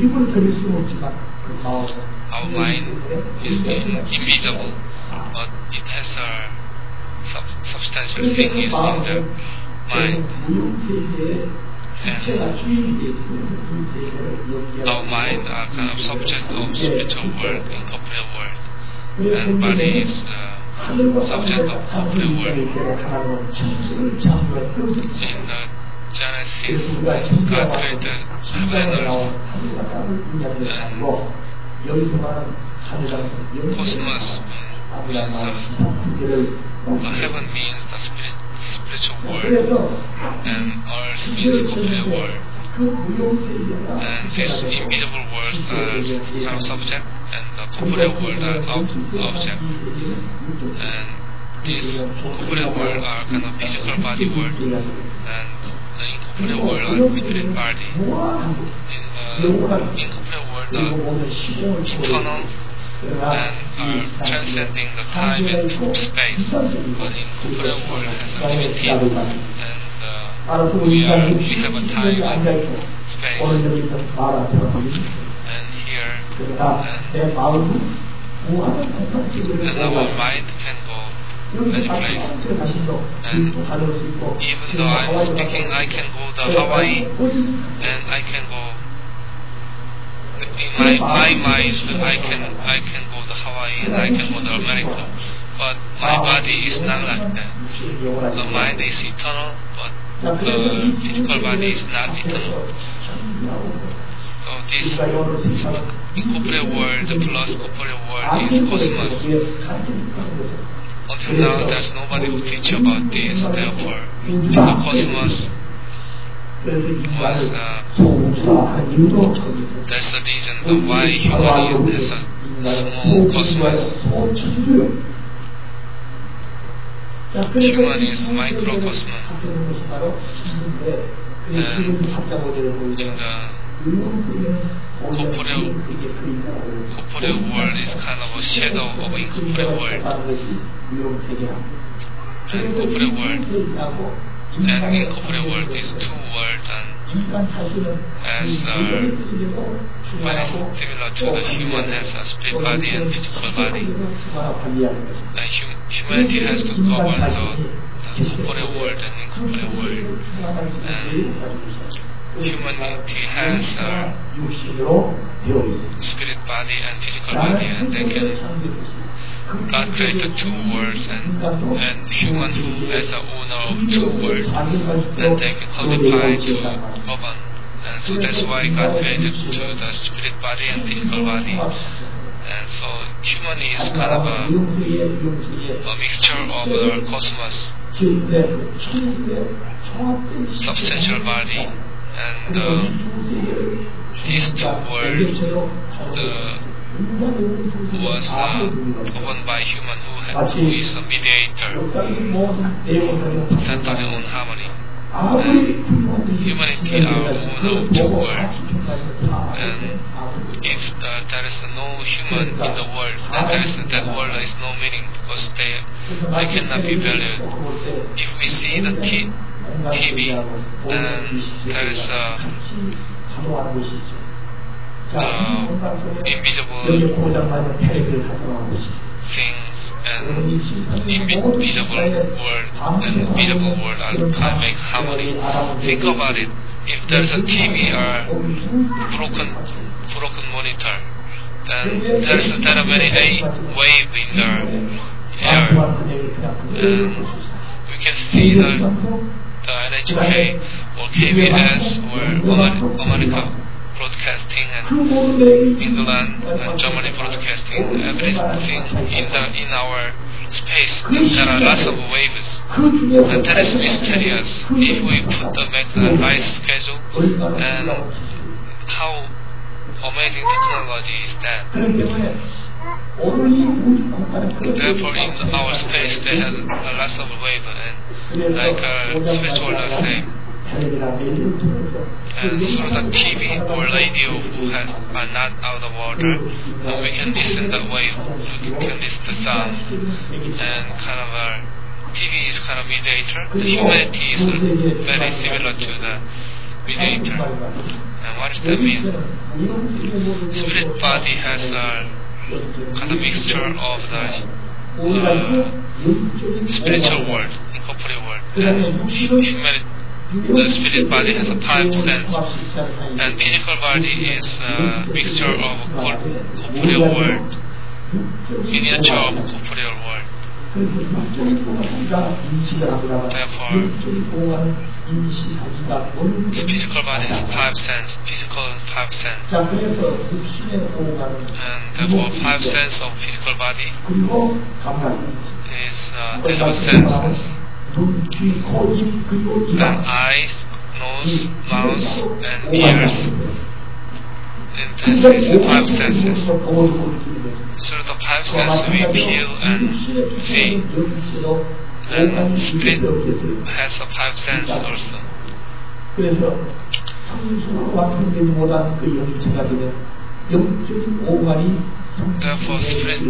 Our mind is invisible, but it has a substantial thing is in the mind. And our mind are kind of subject of spiritual world, incorporeal world, and body is subject of corporeal world. In the Genesis, God created heaven and earth, and cosmos means the heaven means the spiritual world, and earth means corporeal world. And these invisible worlds are some subject, and the corporeal world are object. And these corporeal world are kind of physical body world, and the incorporeal world are spirit body. In the incorporeal world are eternal and are transcending the time and space, but in corporeal world has a limited, and we have a time and space, and here, and our mind can go any place. And even though I'm speaking, I can go to Hawaii, and I can go. In my mind, I can go to Hawaii, and I can go to America. But my body is not like that. The mind is eternal, but the physical body is not eternal. So this incorporeal world plus corporeal world is cosmos. Until now, there's nobody who teach about this. Therefore, the cosmos was that's the reason why human has a small cosmos. Human is microcosm, and in the corporeal world is kind of a shadow of incorporeal world, and corporeal world and incorporeal world is two worlds, and as very similar to the human has a spirit body and physical body, and humanity has to govern the corporeal world and incorporeal world, and humanity has a spirit body and physical body, and they can. God created two worlds, and human who is the owner of two worlds, and they can qualify to govern. And so that's why God created the spirit body and physical body. And so human is kind of a mixture of the cosmos, substantial body, and these two worlds, was governed by human who is a mediator, centered on harmony. And humanity are owner of two worlds. And if there is no human in the world, then that world is no meaning, because they cannot be valued. If we see the TV, then there is invisible things and invisible world and visible world can make harmony. Think about it. If there's a TV or broken monitor, then there are many waves in the air, and we can see the NHK or KBS or America broadcasting, and England and Germany broadcasting, everything in our space. There are lots of waves, and that is mysterious. If we make the right schedule, and how amazing technology is that. Therefore, in our space, they have lots of waves, and like spiritual are saying. And through the TV or radio who are not out of order, we can listen that way, we can listen to sound, and kind of TV is kind of mediator. The humanity is very similar to the mediator. And what does that mean? Spirit body has a kind of mixture of the spiritual world, incorporeal world, and humanity. The spirit body has a 5 sense, and physical body is a mixture of corporeal world, miniature of corporeal world. Therefore, physical body has 5 sense, physical 5 sense, and therefore 5 sense of physical body is they have senses. And eyes, nose, mouth, and ears. And this is the 5 senses. Through the 5 senses we feel and see. And spirit has a 5 sense also. Therefore, spirit,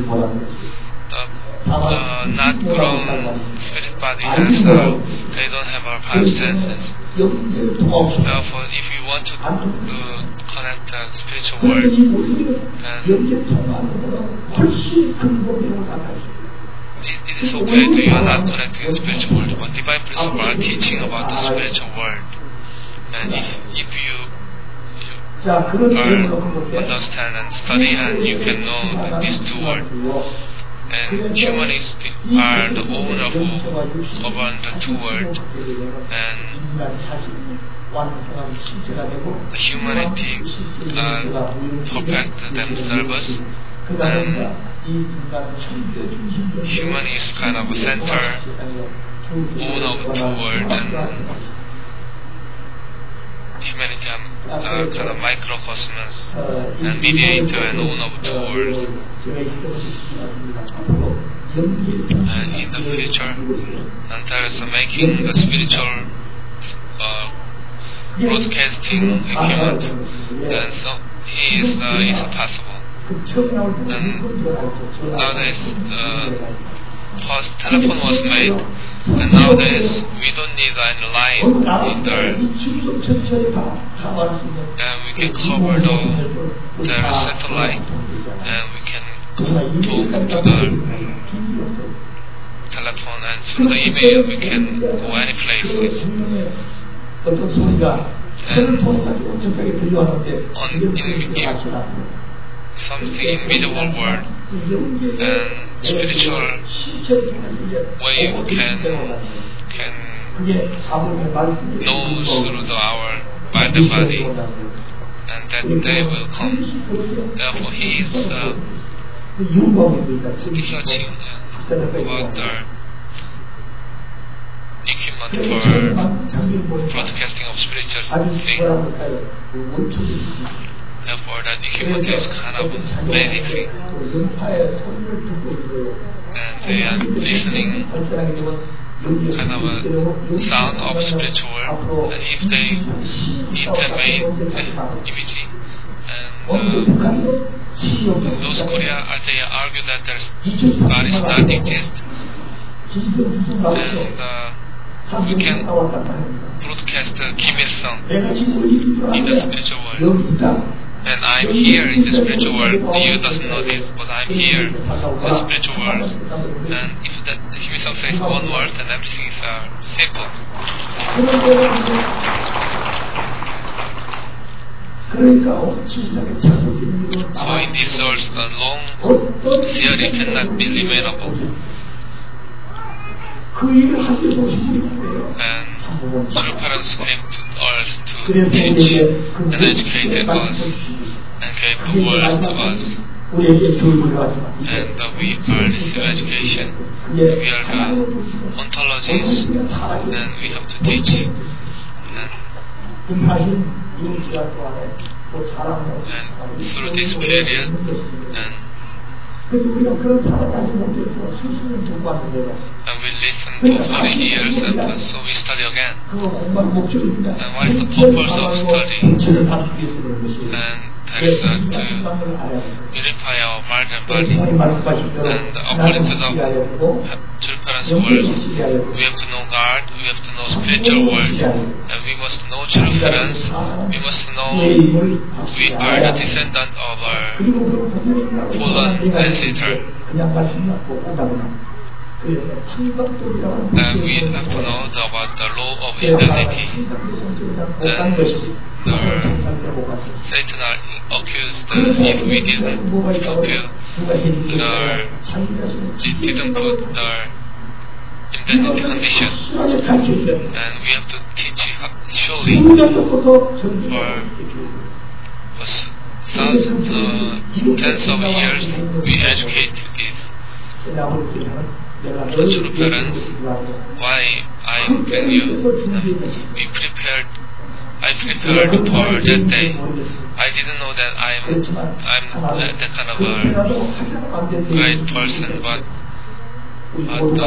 not grown spirit body has they don't have our 5 senses. Therefore, if you want to connect the spiritual world, then it it's okay that you are not connected in the spiritual world, but divine principles are teaching about the spiritual world. And if you understand and study, and you can know these two worlds. And humanists are the owner who govern the two worlds, and humanity perfect themselves, and human is kind of a center, owner of two worlds, and humanity are kind of microcosmos and mediator and owner of two worlds. And in the future, Antar is making the spiritual broadcasting equipment, and so he is possible. And nowadays, first telephone was made, and nowadays we don't need any line in there, and we can cover the satellite, and we can talk to the telephone, and through the email we can go any place. And something invisible world and spiritual wave can know through our by the body, and that day will come. Therefore, he is researching about the equipment for broadcasting of spiritual things. Therefore, that equipment is kind of amazing, and they are listening kind of a sound of spiritual world. And if they made imaging, and those Korea, they argue that God is not exist, and we can broadcast Kim Il-sung in the spiritual world. And I'm here in the spiritual world. You doesn't know this, but I'm here in the spiritual world. And if that Kim Il-sung says one word, then everything is simple. So in this world, the long theory cannot be limitable. And true parents came to earth to teach and educate us and gave the words to us. And we are receiving education. We are the ontologies, and we have to teach. And through this period, and we listen for 40 years, and so we study again. And what is the purpose of study? And that is to unify our mind and body. And according to the true parents' words, we have to know God, we have to know spiritual world, and we must know true parents. We must know we are the descendant of our fallen ancestor. And we have to know about the law of eternity. And Satan accused if we didn't fulfill didn't put the independent condition, and we have to teach surely for thousands, tens of years we educate these true parents. Why I bring you? I prepared for that day. I didn't know that I'm that kind of a great person, but we,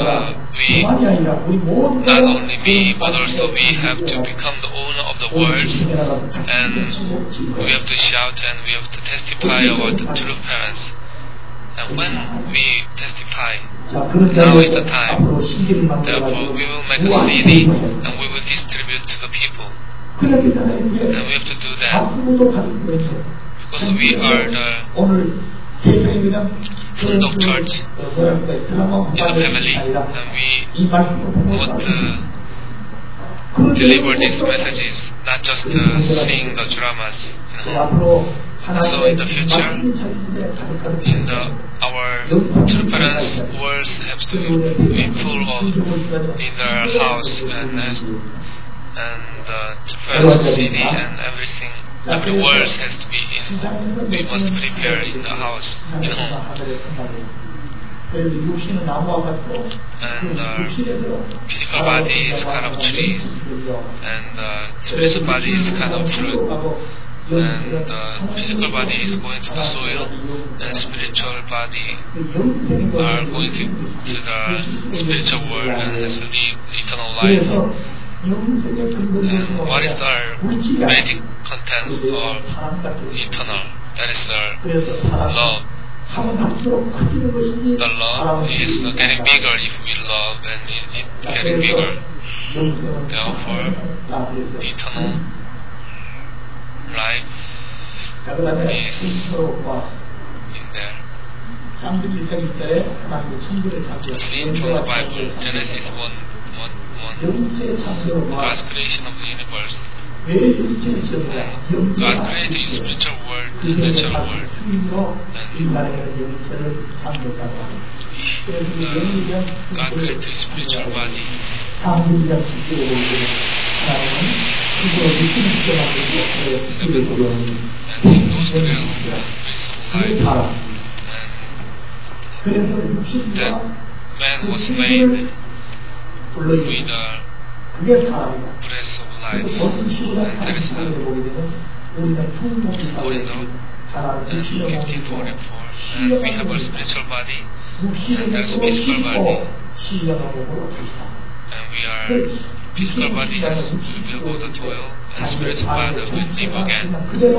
not only me, but also we have to become the owner of the words, and we have to shout and we have to testify about the true parents. And when we testify, now is the time. Therefore, we will make a CD and we will distribute to the people. And we have to do that because we are the full of church in the family, and we would deliver these messages, not just seeing the dramas. So in the future, our true parents' words have to be full of in their house and the true parents' CD and everything. Every word has to be in. We must prepare in the house, in home. And physical body is kind of trees, and spiritual body is kind of fruit. And the physical body is going to the soil, and spiritual body are going to the spiritual world and has to live eternal life. And what is our magic content or eternal? That is our love. The love is getting bigger if we love, and it getting bigger. Therefore, eternal life is in there. Seen from the Bible, Genesis 1, God's creation of the universe. God created the spiritual world, the natural world, and God created the spiritual body. And in those 12 ways of life, and that man was made with the breath of life. That is in Korinth 15:44. And we have a spiritual body, and there's a physical body. And we are physical body will go to toil, and spiritual body will live again.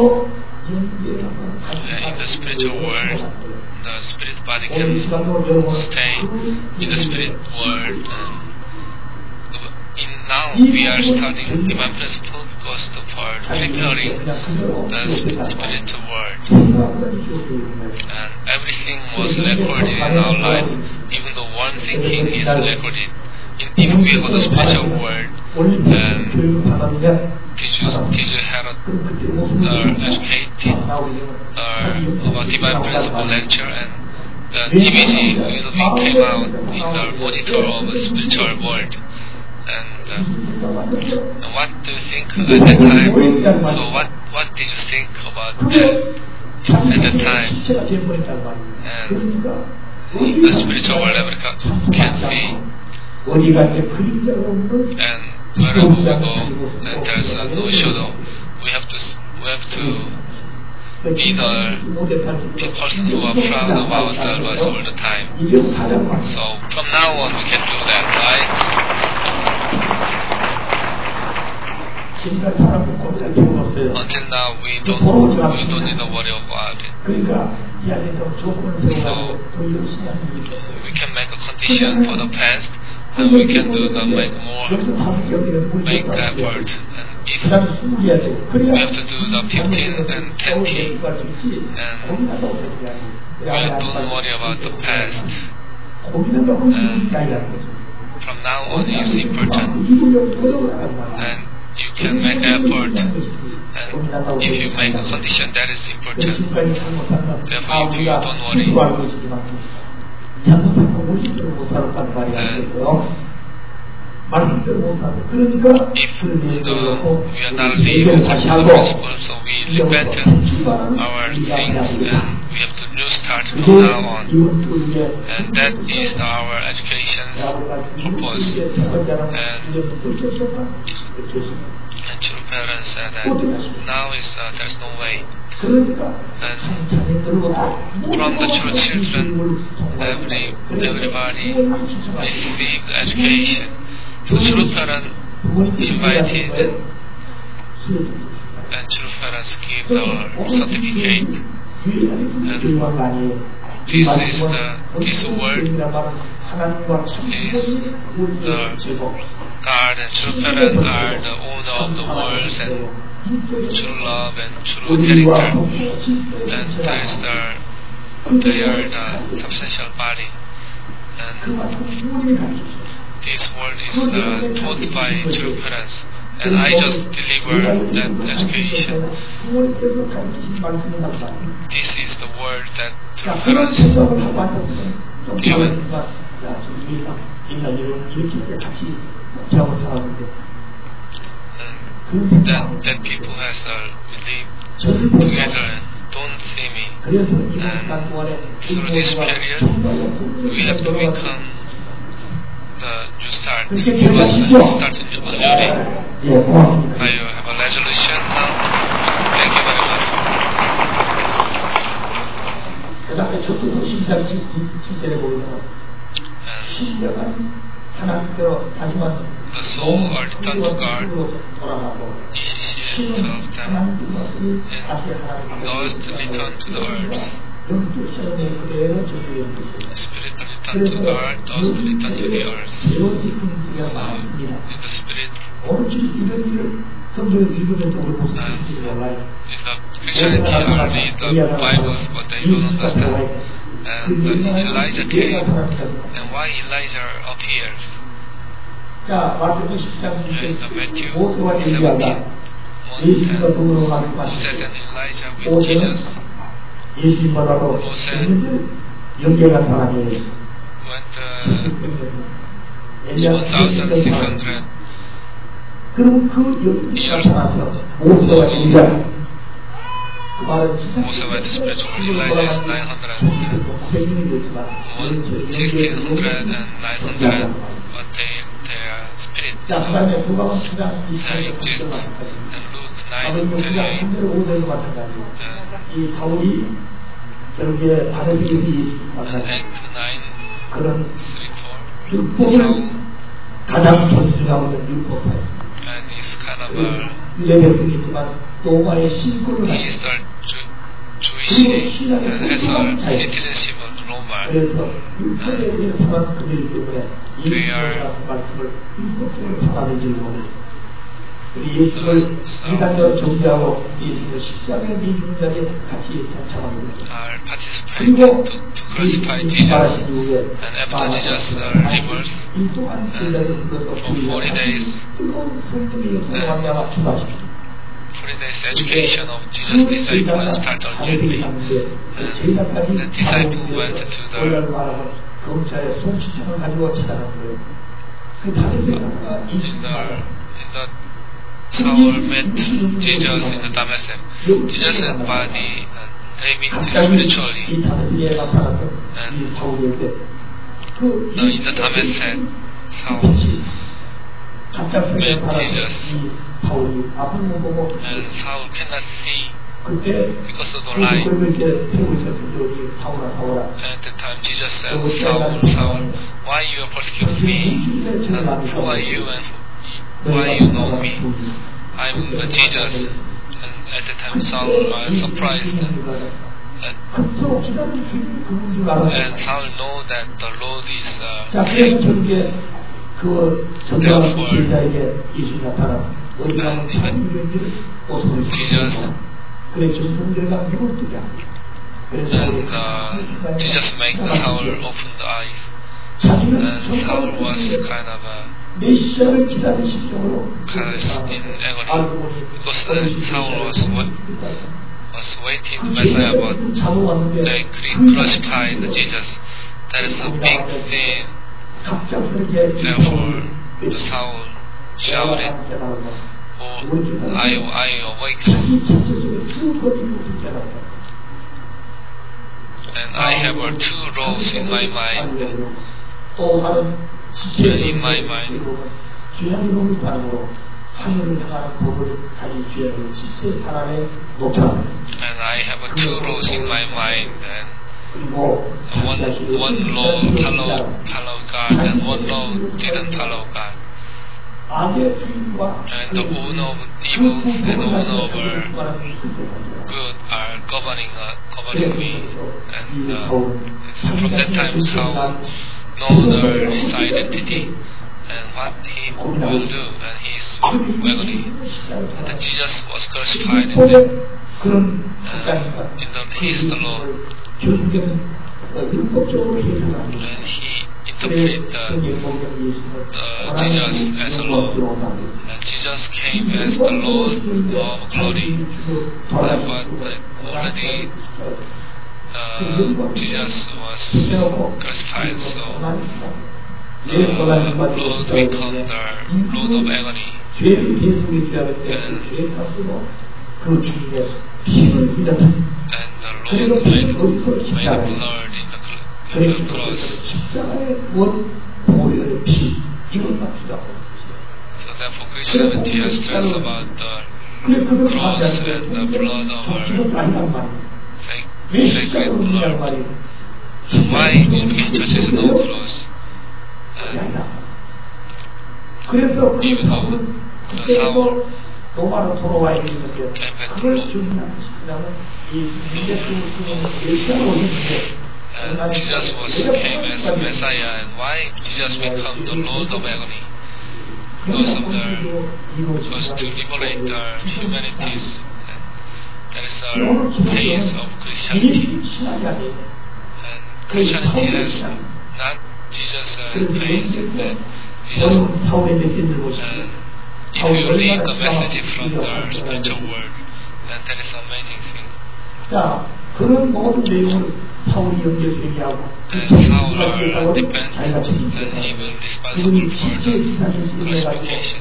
In the spiritual world, the spirit body can stay in the spirit world. Now we are studying divine principle because for preparing the spiritual world. And everything was recorded in our life, even though one thinking is recorded. If we go to the spiritual world, and teacher had educated about divine principle lecture, and the image will came out in the monitor of the spiritual world. And what do you think at that time? So what did you think about that at that time? And the spiritual world ever can see. And wherever we go, and there's no shadow. We have to be the person who are proud of ourselves all the time. So from now on we can do that, right? Until now we don't need to worry about it. So we can make a condition for the past, and we can make effort. And if we have to do the 15 and 10T, and we don't worry about the past. And from now on is important. And you can make effort, and if you make a condition, that is important. Therefore, if you don't worry, if we are not living the principle, so we repent our things, and we have to new start from now on. And that is our education's purpose. And true parents said that now there's no way. And from the true children, everybody received education. So true parents invited, and true parents give the certificate. And this word is the God, and true parents are the owner of the world, and true love and true character. And that is the They are the substantial body. And this world is taught by true parents. And I just deliver that education. This is the word that true parents given. That people has live together and don't see me. And through this period, we have to become the new start. We must start anew. I have a resolution now. Thank you very much. The soul are returned to God, ECCN 12 times, and dust return to the earth. Spirit return to God, dust return to the earth. So, in the spirit, in the Christianity, I read the Bibles, but they don't understand. And Elijah came, and why Elijah appears? In the Matthew 17, 1:10, Moses and Elijah with Jesus. Moses went 1,600 years. Moses went spiritual. Elijah is 900. 1,600 and 900, but they are spirits. They exist. And Luke 9:38. And Act 9:34. Saul. And he's kind of he's a Jewish and has a citizenship of Roma. They are are participating to crucify Jesus, and after Jesus rebirth, for 40 days, 40 days education of Jesus' disciples started immediately. And the disciple went to in the Saul met Jesus in the Damascus. Jesus' body David spiritually, and in the Damascus, Saul met Jesus, and Saul cannot see because of the light. At the time Jesus said, Saul, why you persecute me? And who are you and why you know me? I'm Jesus. And at the time Saul was surprised. And Saul know that the Lord is king. Therefore, Jesus and Jesus made Saul open the eyes, and Saul was kind of in agony because Saul was waiting to Messiah, but they crucified Jesus. That is a big sin. Therefore, Saul shouted, "Oh, I awaken." And I have two roles in my mind. In my mind, and I have two roles in my mind, and one law follow God, and one law didn't follow God. And the owner of evil and owner of good are governing me. And from that time, Saul knows his identity and what he will do, and he is agony. And Jesus was crucified, and he is the Lord. interpreted Jesus as a Lord, and Jesus came as the Lord of glory. But already Jesus was crucified, so the Lord became the Lord of agony. And the Lord made blood in the cross. So therefore Christianity has stressed about the cross and the blood of our sacred Lord. Why in the church is no cross? Even though the Saul came back to Lord. And Jesus came as Messiah, and why Jesus became the Lord of agony? Because to liberate the humanities. That is the pace of Christianity. And Christianity has not Jesus' pace, that Jesus. If you read the message from the spiritual world, then that is an amazing thing. And Saul depends, and he will be responsible for the crucifixion.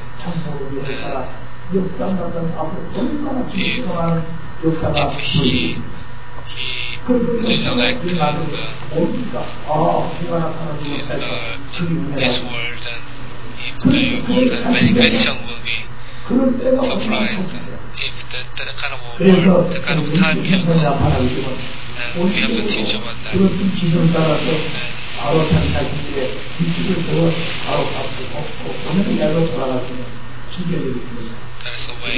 If he resurrected in this world, and many Christians will be surprised if that kind of world, that kind of time can come, and we have to teach about that. There is a way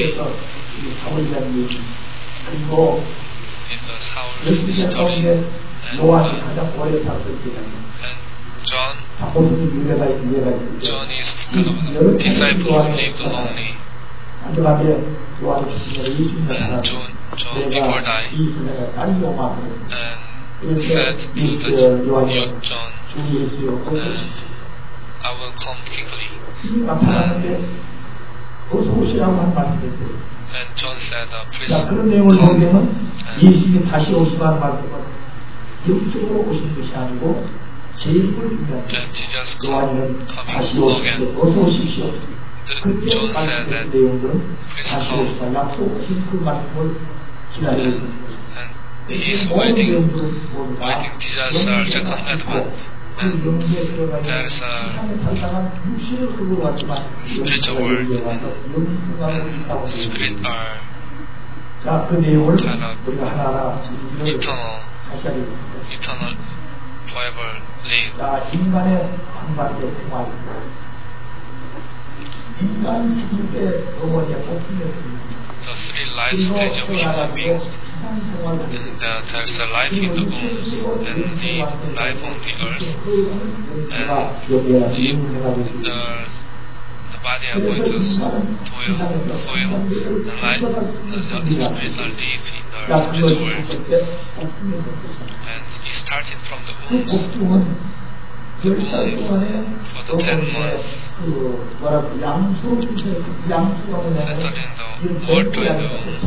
in the Saul's story, and John is kind of a disciple who lived lonely, and John before dying, and said to the young John, I will come quickly. And John said, please come. And Jesus coming again. John said that, please come. And he is waiting Jesus' second advent. And there is a spiritual world, and spirit are kind of eternal forever live. The three life stages of human beings, and there's a life in the wombs, and the life on the earth, and the body are going to soil, and life, the spirit are live in the spiritual world. And it started from the wombs. The womb for the 10 months, settled in the water in the womb.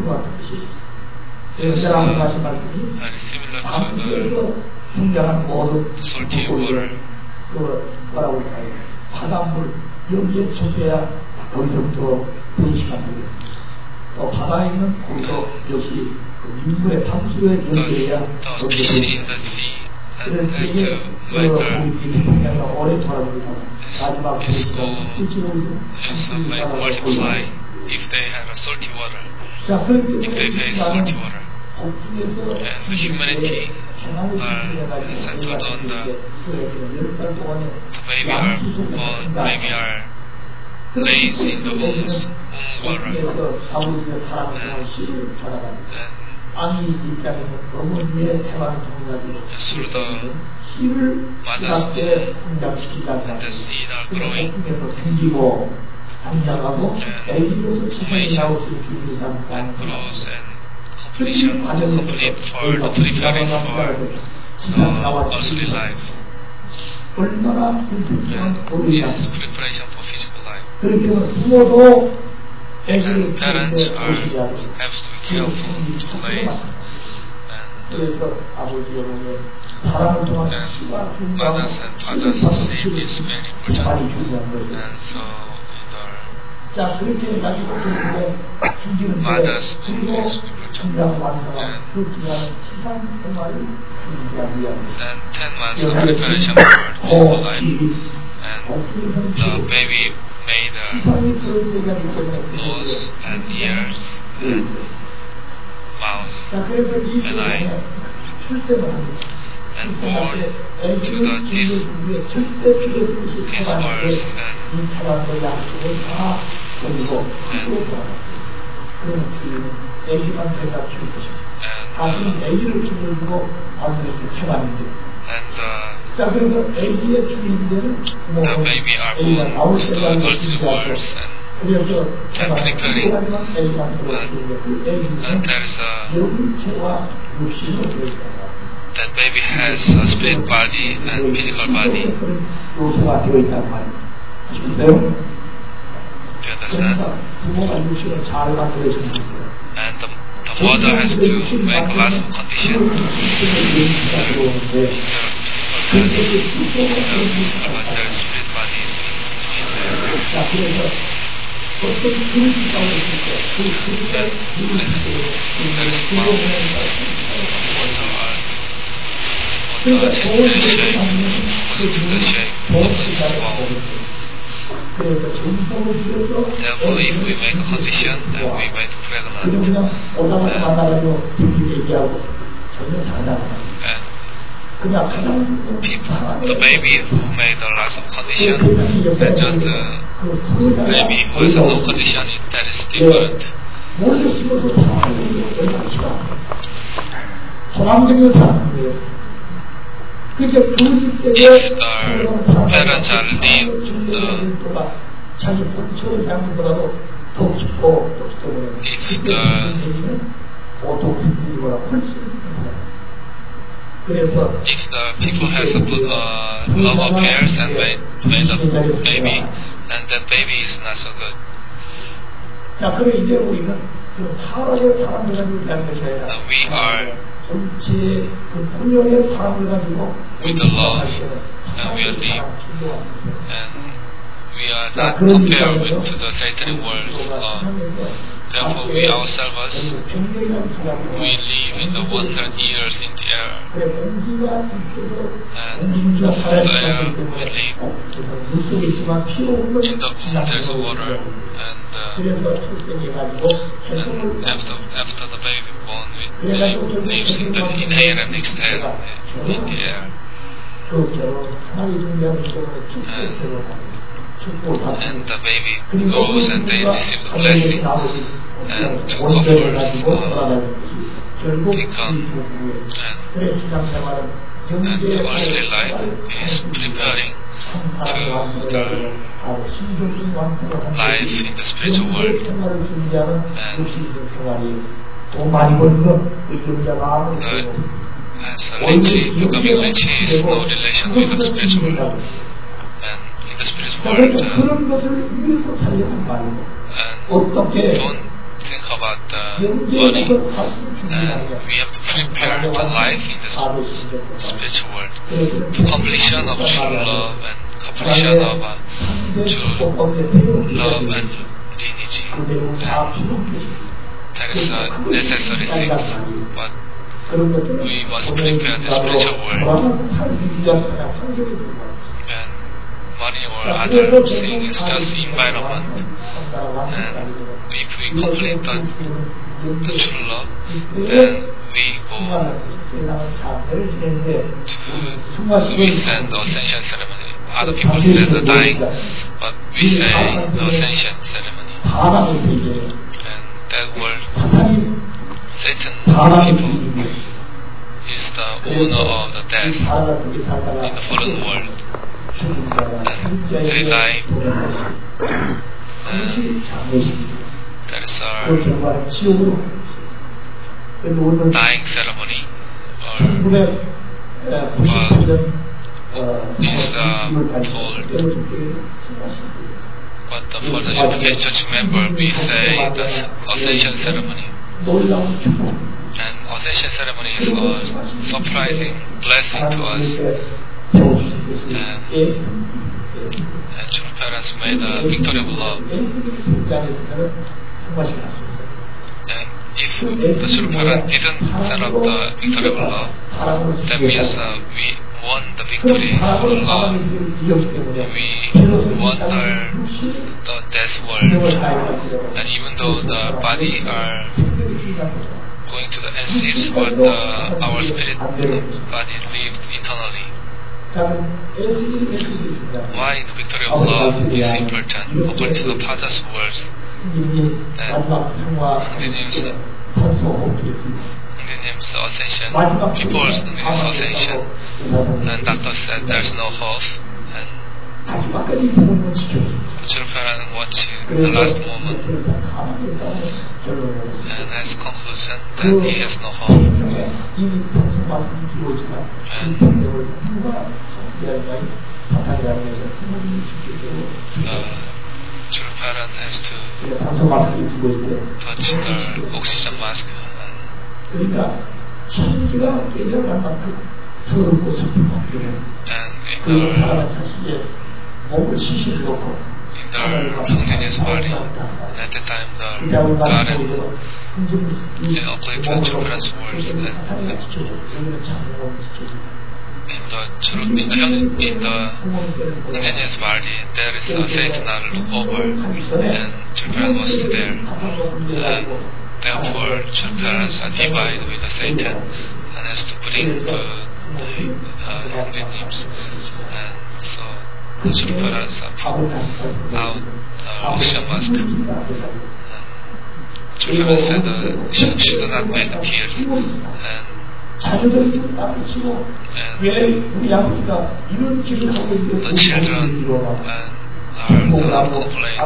Is very similar to the salty water. The fish in the sea and has to like multiply if they have a salty water, if they face salty water. And the humanity are centered on the baby are born, baby are raised in the womb water. And through the mother's womb, and the seed are growing, and formation, and grows, and complete for the preparing for earthly life. Is preparation for physical life. And parents have to be careful to raise and mothers and fathers same is very important. And so mothers is important. And 10 months of preparation for physical life. And the baby made a nose and ears and mouth and eye and born to this earth the baby are born to the earthly world and preparing and there's that baby has a spirit body and physical body. Do you understand? And the mother has to make lots of conditions about their spirit bodies in there. There is mouth, water changes the shape according to the shape of the mouth. Therefore, if we make a condition, then we make pregnant. The baby who made a lot of condition, and just the baby who has no condition, that is different. If the parents are leave if the people has a good love affairs and made a baby, and that baby is not so good. We are with the love and we are deep and we are not compared with the satanic world. Therefore we ourselves we live in the 100 years in the air, and the air we live in the there's water, and after the baby born we lives in the inhale and exhale in the air. And the baby grows and they receive the blessing and to comfort become and the earthly life is preparing to the life in the spiritual world, and as a lychee, becoming lychee is no relation with the spiritual world. In the spiritual world, and don't think about the money, and we have to prepare the life in the spiritual world to completion of true love and completion of true love and lineage. That is a necessary thing, but we must prepare the spiritual world. Money or other thing is just environment, and if we complete the true love, then we go to we send the ascension ceremony. Other people say the dying, but we say the ascension ceremony. And that word, Satan people is the owner of the death in the fallen world. They lie, and that is our dying ceremony is told. But for the Unification Church member, we say the Ascension ceremony. And Ascension ceremony is a surprising blessing to us. And true parents made a victory of love. And if the true parent didn't set up the victory of love, that means we won the victory through love. We won the death world. And even though the body are going to the ends, but our spirit body lived eternally. Why the victory of love is important? According to the Father's words, that Hungdi님's ascension, people's ascension, and doctor said there's no hope, and the true parent watching the last moment, and as conclusion that he has no hope. And the true parent has to touch the oxygen mask. And in the Hungdi님's body, at the time the garden, according to the true parent's words, in the Hungdi님's body, there is a Satan look over, and true parent was there. And therefore, true parents are divided with the Satan and has to bring to the Hungdinim. And so the true parents are pulled out the oxygen mask. And true parents said she do not make tears. And the children are not complain.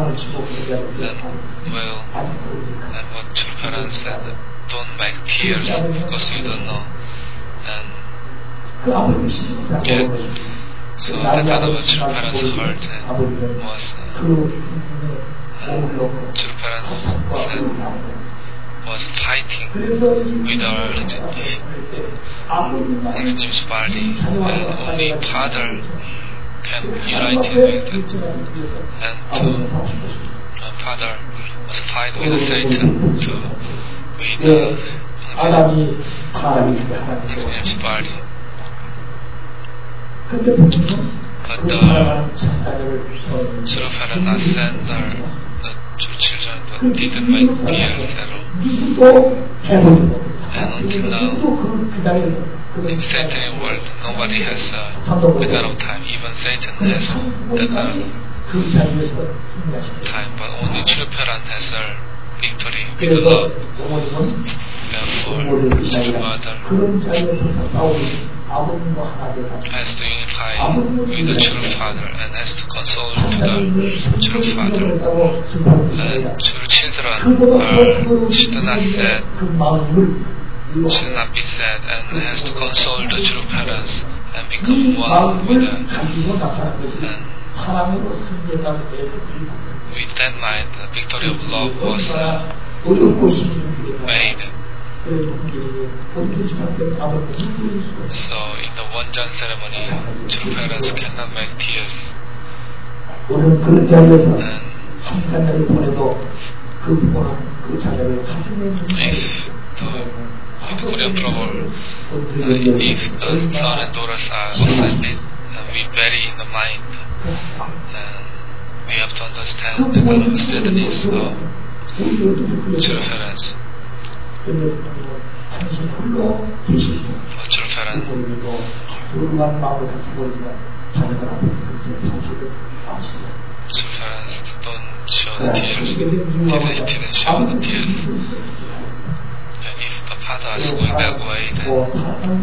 And what true parents said, don't make tears because you don't know. And so that kind of true parents heard and was true parents said was fighting with our Hungdinim's body, and only Father can unite with it. And Father was fight with Satan with Hungdinim's body. But the true parent not send the two children, but didn't make tears at all. And until now, in Satan world, nobody has that kind of time. Even Satan has that kind of time, but only true parent has a victory with love. Therefore, true mother has to unify with the true father and has to console to the true father. And true children should not sad, should not be sad, and has to console the true parents and become one with them. And with that mind, the victory of love was made. So in the Wonjan ceremony, true parents cannot make tears. And if the Korean proverb, if the son and daughters are ascended, we bury in the mind, and we have to understand the kind of sadness of true parents. For true parents, don't show the tears. They didn't show the tears. And if the father is going that way, then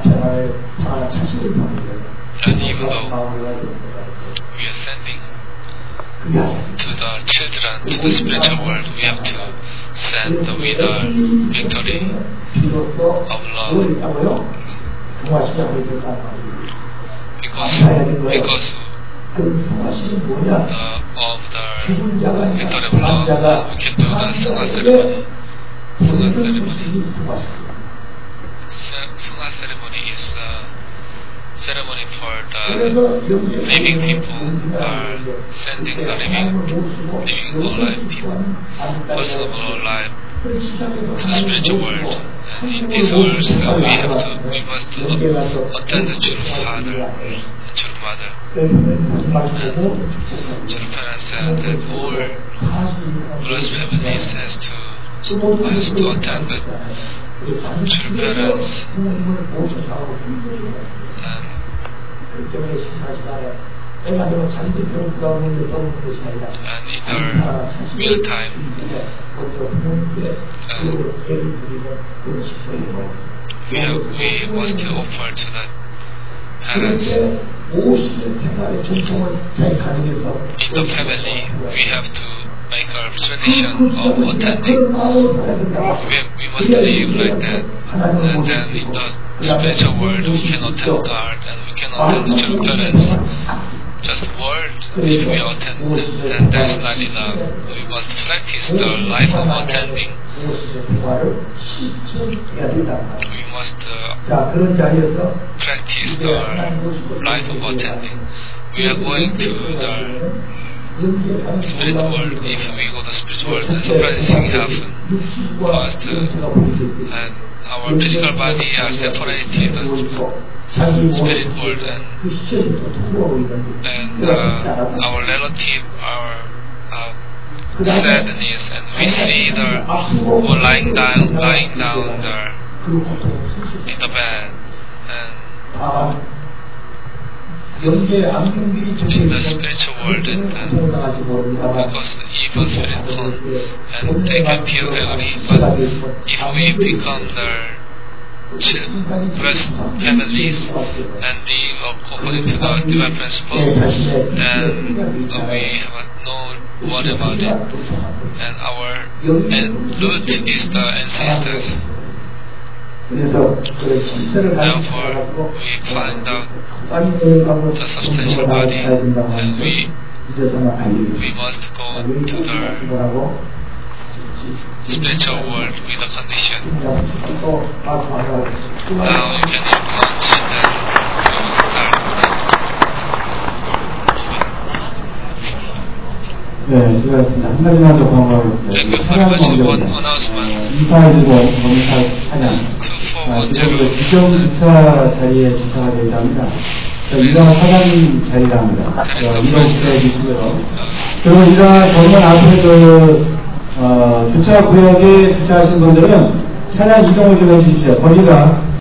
and even though we are sending to the children to the spiritual world, we have to send with the victory of love. Because of the victory of love, we can do the Sangha ceremony. Sangha ceremony is a ceremony for the living people, sending the living alive people, person of all life, to the spiritual world. And in this world, we must attend the true father and true mother, and true parents, and all blessed families has to attend the true parents. And in our meal time, we must offer to the parents. In the family, we have to make our tradition of attending. We must live like that. And then in the spiritual world, we can attend God and we can attend the true parents. Just word, if we attend, then that's not enough. We must practice the life of attending. We must practice the life of attending. We are going to the spirit world. If we go to the spirit world, then surprising things happen. First, and our physical body are separated. Spirit world and our relative are sadness, and we see the lying down there in the bed, and in the spiritual world, and because the evil spirit come and they can feel angry, but if we become the blessed families and live according to the divine principle, then we have no worry about it. And our root is the ancestors. Therefore, we find out the substantial body, and we must go to the spiritual world with a condition. Now you can eat lunch and we will start. Thank you very much. One announcement. 2410 지정 2차 자리에 주차가 되어 있답니다. 2차 사장 자리랍니다. 이동시에 계시고요. 그리고 이사 정면 앞에 주차 구역에 주차하신 분들은 차량 이동을 좀 해주십시오. 거리가